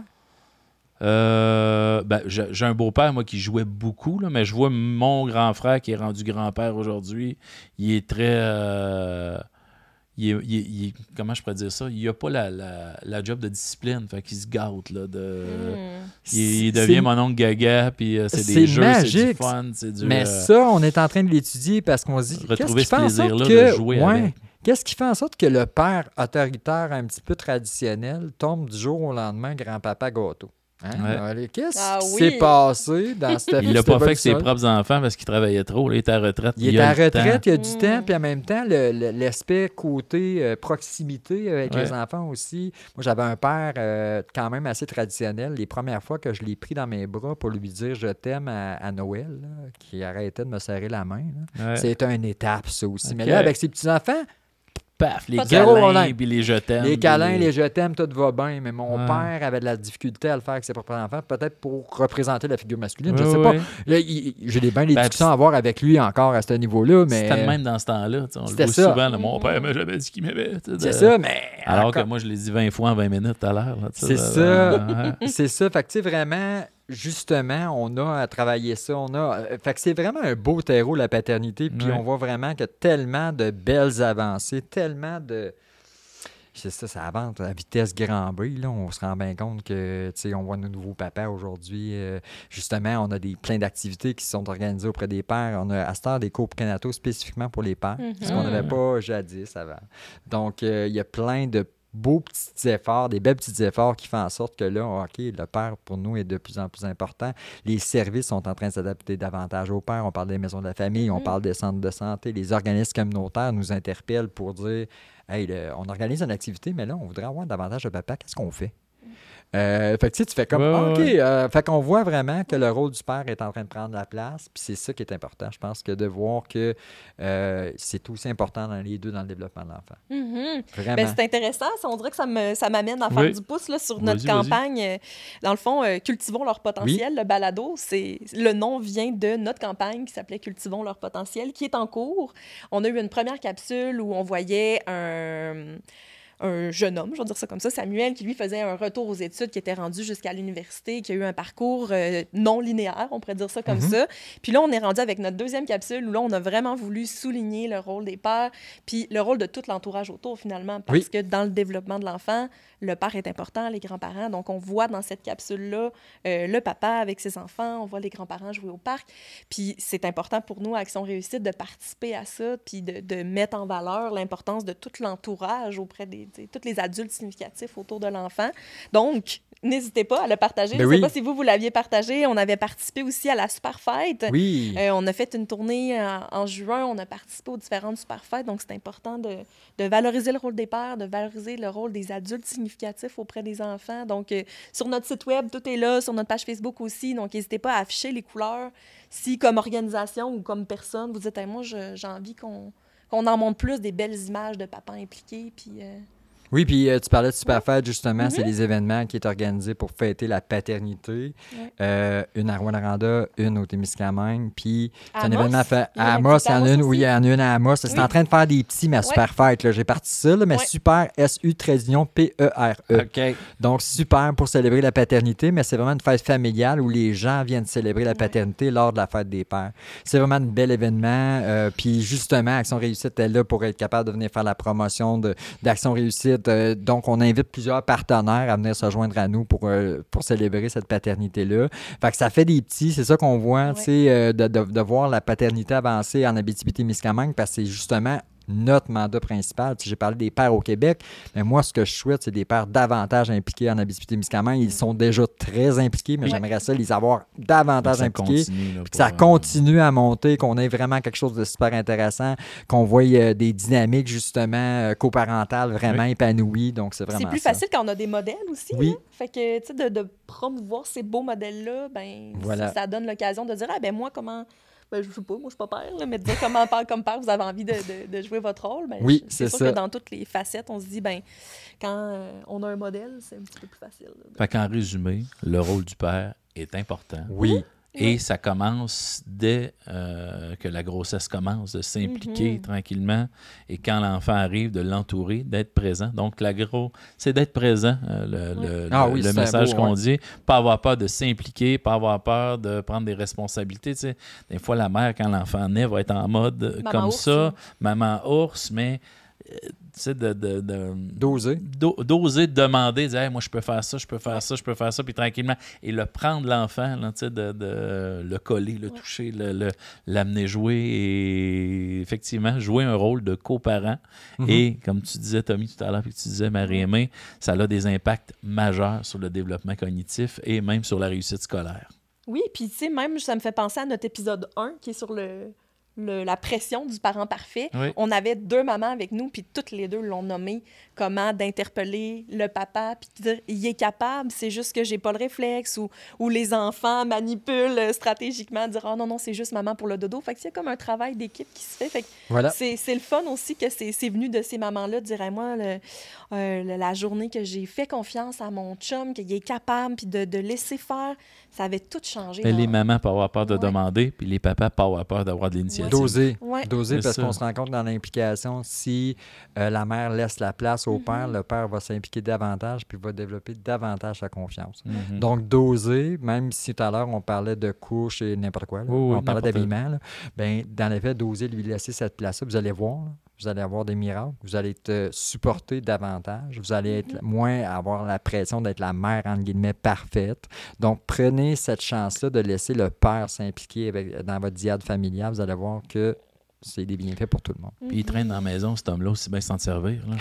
Euh, ben, j'ai j'ai un beau-père, moi, qui jouait beaucoup, là, mais je vois mon grand frère qui est rendu grand-père aujourd'hui. Il est très. euh, il est- il est- il est- comment je pourrais dire ça? Il n'a pas la, la, la job de discipline. Fait qu'il se gâte. Là, de, Mm. il, il C'est- devient mon oncle gaga, puis euh, c'est c'est des jeux, c'est magique. du fun. C'est du, Mais euh, ça, on est en train de l'étudier parce qu'on se dit, qu'est-ce retrouver qui ce fait en sorte plaisir-là que, de jouer ouais, avec. qu'est-ce qui fait en sorte que le père autoritaire, un petit peu traditionnel, tombe du jour au lendemain grand-papa gâteau? Hein? Ouais. Allez, Qu'est-ce Ah qui oui. s'est passé dans cette Il l'a cette pas fait avec ses évolution-là? propres enfants parce qu'il travaillait trop. Là, il était à la retraite. Il est a à le la retraite, temps. il y a du Mm. temps, puis en même temps, le- le- l'aspect côté euh, proximité avec Ouais. les enfants aussi. Moi, j'avais un père euh, quand même assez traditionnel. Les premières fois que je l'ai pris dans mes bras pour lui dire je t'aime à, à Noël, là, qui arrêtait de me serrer la main, là. Ouais. C'était une étape, ça aussi. Ok. Mais là, avec ses petits-enfants, Paf, les Pas de zéro câlins, problème. puis les je t'aime. les câlins, puis les je t'aime, tout va bien. Mais mon Ouais. père avait de la difficulté à le faire avec ses propres enfants, peut-être pour représenter la figure masculine. je Ouais, sais ouais. pas. Là, il- il- j'ai des bien des Ben, discussions à avoir avec lui encore à ce niveau-là. Mais C'était le même dans ce temps-là. tu sais, On le C'était voit ça. souvent. là, mon père m'a jamais dit qu'il m'aimait. tu sais, c'est de- ça, mais. Alors encore- que moi, je l'ai dit vingt fois en vingt minutes tout à l'heure. là, tu sais, C'est de- ça. ouais. C'est ça. Fait que, tu sais, vraiment, justement, on a à travailler ça. On a... euh, Fait que c'est vraiment un beau terreau, la paternité. Puis Ouais. on voit vraiment qu'il y a tellement de belles avancées, tellement de. C'est ça, ça avance à vitesse grand B. Là. On se rend bien compte que, tu sais, on voit nos nouveaux papas aujourd'hui. euh, justement, on a des, plein d'activités qui sont organisées auprès des pères. On a à cette heure des cours prénataux spécifiquement pour les pères, ce qu'on Mhm. n'avait pas jadis avant. Donc, euh, il y a plein de beaux petits efforts, des belles petits efforts qui font en sorte que là, OK, le père, pour nous, est de plus en plus important. Les services sont en train de s'adapter davantage au père. On parle des maisons de la famille, on Mhm. parle des centres de santé. Les organismes communautaires nous interpellent pour dire hey, le- on organise une activité, mais là, on voudrait avoir davantage de papa. Qu'est-ce qu'on fait? Euh, fait que tu sais, tu fais comme, Ouais, ah, OK, ouais. euh, fait qu'on voit vraiment que le rôle du père est en train de prendre la place, puis c'est ça qui est important. Je pense que de voir que euh, c'est aussi important dans les deux dans le développement de l'enfant. Mhm. Vraiment. Ben, c'est intéressant. Ça, on dirait que ça me- ça m'amène à faire Oui. du pouce là, sur Vas-y, notre vas-y. campagne. Euh, Dans le fond, euh, Cultivons leur potentiel, le balado, c'est le nom vient de notre campagne qui s'appelait Cultivons leur potentiel, qui est en cours. On a eu une première capsule où on voyait un un jeune homme, je vais dire ça comme ça, Samuel, qui lui faisait un retour aux études, qui était rendu jusqu'à l'université, qui a eu un parcours euh, non linéaire, on pourrait dire ça comme Mhm. ça. Puis là, on est rendu avec notre deuxième capsule où là, on a vraiment voulu souligner le rôle des pères, puis le rôle de tout l'entourage autour finalement, parce Oui. que dans le développement de l'enfant, le père est important, les grands-parents. Donc, on voit dans cette capsule-là euh, le papa avec ses enfants, on voit les grands-parents jouer au parc. Puis c'est important pour nous, à Action Réussite, de participer à ça, puis de, de mettre en valeur l'importance de tout l'entourage auprès des, tu sais, tous les adultes significatifs autour de l'enfant. Donc, n'hésitez pas à le partager. Ben Je ne sais oui. pas si vous, vous l'aviez partagé. On avait participé aussi à la Super Fête. Oui. Euh, on a fait une tournée en, en juin, on a participé aux différentes super fêtes, donc c'est important de, de valoriser le rôle des pères, de valoriser le rôle des adultes significatifs auprès des enfants. Donc, euh, sur notre site web, tout est là, sur notre page Facebook aussi, donc n'hésitez pas à afficher les couleurs. Si, comme organisation ou comme personne, vous dites hey, « moi, je- j'ai envie qu'on qu'on en montre plus des belles images de papa impliqués. » Puis, euh, Oui, puis euh, tu parlais de Superfête, justement. Mm-hmm. C'est des événements qui sont organisés pour fêter la paternité. Ouais. Euh, une à Rouyn-Noranda, une au Témiscamingue. Puis c'est un Amos, événement fait il y en a à une Amos. petite Il y en a à une, Amos oui, il y en a une à Amos. C'est Oui. en train de faire des petits, ma Ouais. Superfête. Là. J'ai parti ça, là, mais Ouais. Super, S U treizion P E R E. OK. Donc, super pour célébrer la paternité, mais c'est vraiment une fête familiale où les gens viennent célébrer la Ouais. paternité lors de la fête des pères. C'est vraiment un bel événement. euh, puis justement, Action Réussite est là pour être capable de venir faire la promotion de, d'Action Réussite. Euh, donc, on invite plusieurs partenaires à venir se joindre à nous pour, euh, pour célébrer cette paternité-là. Fait que ça fait des petits, c'est ça qu'on voit, Ouais. tu sais, euh, de, de, de voir la paternité avancer en Abitibi-Témiscamingue parce que c'est justement notre mandat principal. Tu sais, j'ai parlé des pères au Québec, mais moi, ce que je souhaite, c'est des pères davantage impliqués en Abitibi-Témiscamingue. Ils sont déjà très impliqués, mais Ouais. j'aimerais ça les avoir davantage Ça impliqués. continue, là, Puis pour, que ça euh, continue à monter, qu'on ait vraiment quelque chose de super intéressant, qu'on voit euh, des dynamiques, justement, euh, coparentales vraiment épanouies. Donc, c'est vraiment C'est plus ça. facile quand on a des modèles aussi. Oui. Là. Fait que, tu sais, de, de promouvoir ces beaux modèles-là, ben, Voilà. ça, ça donne l'occasion de dire, ah, ben, moi, comment. Ben, je sais pas, moi, je suis pas père, là, mais de dire comment, père comme père, vous avez envie de, de, de jouer votre rôle. Ben, Oui, je- c'est sûr ça. que dans toutes les facettes, on se dit, ben, quand euh, on a un modèle, c'est un petit peu plus facile. là. Fait qu'en résumé, le rôle du père est important. Oui. Et ça commence dès euh, que la grossesse commence, de s'impliquer Mhm. tranquillement. Et quand l'enfant arrive, de l'entourer, d'être présent. Donc, la gros, c'est d'être présent, euh, le, Ouais. le- Ah le- oui, le c'est un message beau, qu'on ouais. dit. Pas avoir peur de s'impliquer, pas avoir peur de prendre des responsabilités. Tu sais, des fois, la mère, quand l'enfant naît, va être en mode euh, Maman comme ours, ça, hein. maman ours, mais euh, tu sais, de, de, de- Doser. d'o- d'oser demander, dire hey, moi je peux faire ça, je peux faire ça, je peux faire ça, puis tranquillement, et le prendre l'enfant, là, tu sais, de, de le coller, le Ouais. toucher, le, le- l'amener jouer et effectivement jouer un rôle de coparent. Mhm. Et comme tu disais, Tommy, tout à l'heure, puis tu disais, Marie-Aimée, ça a des impacts majeurs sur le développement cognitif et même sur la réussite scolaire. Oui, puis tu sais, même, ça me fait penser à notre épisode un qui est sur le, le- la pression du parent parfait. Oui. On avait deux mamans avec nous, puis toutes les deux l'ont nommé comment d'interpeller le papa, puis de dire il est capable, c'est juste que j'ai pas le réflexe, ou, ou les enfants manipulent euh, stratégiquement, dire oh non, non, c'est juste maman pour le dodo. Fait que c'est comme un travail d'équipe qui se fait. Fait que Voilà. c'est, c'est le fun aussi que c'est, c'est venu de ces mamans-là de dire à moi, le- euh, le- la journée que j'ai fait confiance à mon chum, qu'il est capable, puis de, de laisser faire, ça avait tout changé. Et dans- les mamans pas avoir peur de Ouais. demander, puis les papas pas avoir peur d'avoir de l'initiative. Doser. Ouais. Doser C'est parce ça. qu'on se rend compte dans l'implication, si euh, la mère laisse la place au Mhm. père, le père va s'impliquer davantage puis va développer davantage sa confiance. Mhm. Donc, doser, même si tout à l'heure, on parlait de couche et n'importe quoi, là, Oui, oui, on parlait n'importe- d'habillement, là, ben, dans les faits, doser, lui laisser cette place-là, vous allez voir, là, vous allez avoir des miracles, vous allez être supporté davantage, vous allez être moins avoir la pression d'être la mère, entre guillemets, parfaite. Donc, prenez cette chance-là de laisser le père s'impliquer avec- dans votre diade familiale, vous allez voir que c'est des bienfaits pour tout le monde. Puis il traîne dans la maison, cet homme-là, aussi bien s'en servir. Là.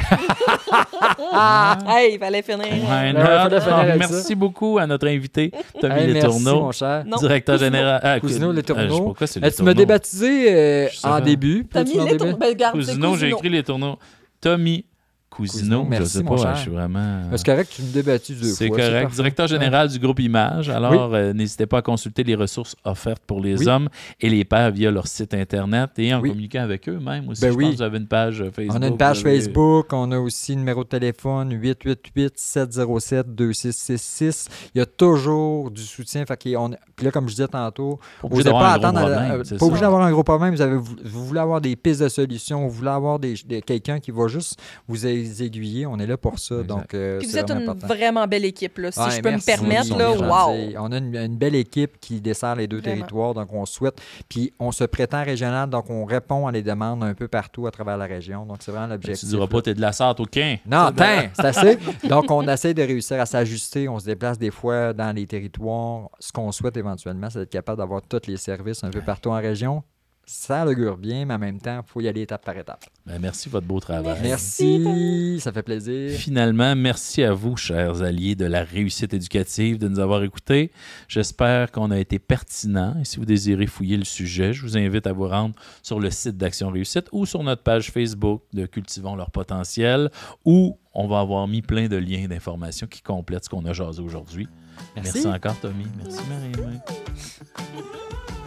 Hey, il fallait finir. Why Ouais, not? fallait finir avec Merci ça. beaucoup à notre invité, Tommy Hey, merci, Letourneau, mon cher. Non. directeur Cousino. général. Ah, Cousino que- Letourneau. ah, je sais pas pourquoi c'est Eh, tu m'as Letourneau. débaptisé euh, Je sais en pas. début. puis Tommy tu m'as Letourneau. débaptisé. Ben, garde, c'est Cousino, j'ai Cousino. écrit les tourneaux. Tommy Cousino, Cousino, je merci, sais mon pas, cher. je suis vraiment... C'est correct, tu me débattus deux C'est fois. correct. parfait. Directeur général du groupe Image. Alors, euh, n'hésitez pas à consulter les ressources offertes pour les Oui. hommes et les pères via leur site Internet et en Oui. communiquant avec eux même aussi. Ben je oui. pense que vous avez une page euh, Facebook. On a une page vous avez- Facebook, on a aussi un numéro de téléphone huit huit huit, sept zéro sept, deux six six six. Il y a toujours du soutien. Fait qu'on- Puis là, comme je disais tantôt, Pas vous obligé n'êtes d'avoir pas un gros attendre. à- problème, euh, c'est pas ça. obligé d'avoir un gros problème. Vous, avez, vous, vous voulez avoir des pistes de solutions, vous voulez avoir des, des- quelqu'un qui va juste vous aiguiller. On est là pour ça. Exact. Donc, euh, Puis vous c'est êtes vraiment une important. vraiment belle équipe, là. Si Ouais, je peux merci, me permettre, ils là, sont wow! gentils. On a une, une belle équipe qui dessert les deux Vraiment. territoires, donc on souhaite. Puis on se prétend régional, donc on répond à les demandes un peu partout à travers la région. Donc c'est vraiment l'objectif. Tu diras là. pas, t'es de la sarthe au quin. Non, attends, c'est assez. Donc, on essaie de réussir à s'ajuster. On se déplace des fois dans les territoires. Ce qu'on souhaite éventuellement, c'est d'être capable d'avoir tous les services un peu partout en région. Ça augure bien, mais en même temps, il faut y aller étape par étape. Ben, merci de votre beau travail. Merci, ça fait plaisir. Finalement, merci à vous, chers alliés de la réussite éducative, de nous avoir écoutés. J'espère qu'on a été pertinent. Et si vous désirez fouiller le sujet, je vous invite à vous rendre sur le site d'Action Réussite ou sur notre page Facebook de Cultivons leur potentiel, où on va avoir mis plein de liens d'informations qui complètent ce qu'on a jasé aujourd'hui. Merci. Merci encore, Tommy. Merci, Marie-Aimée.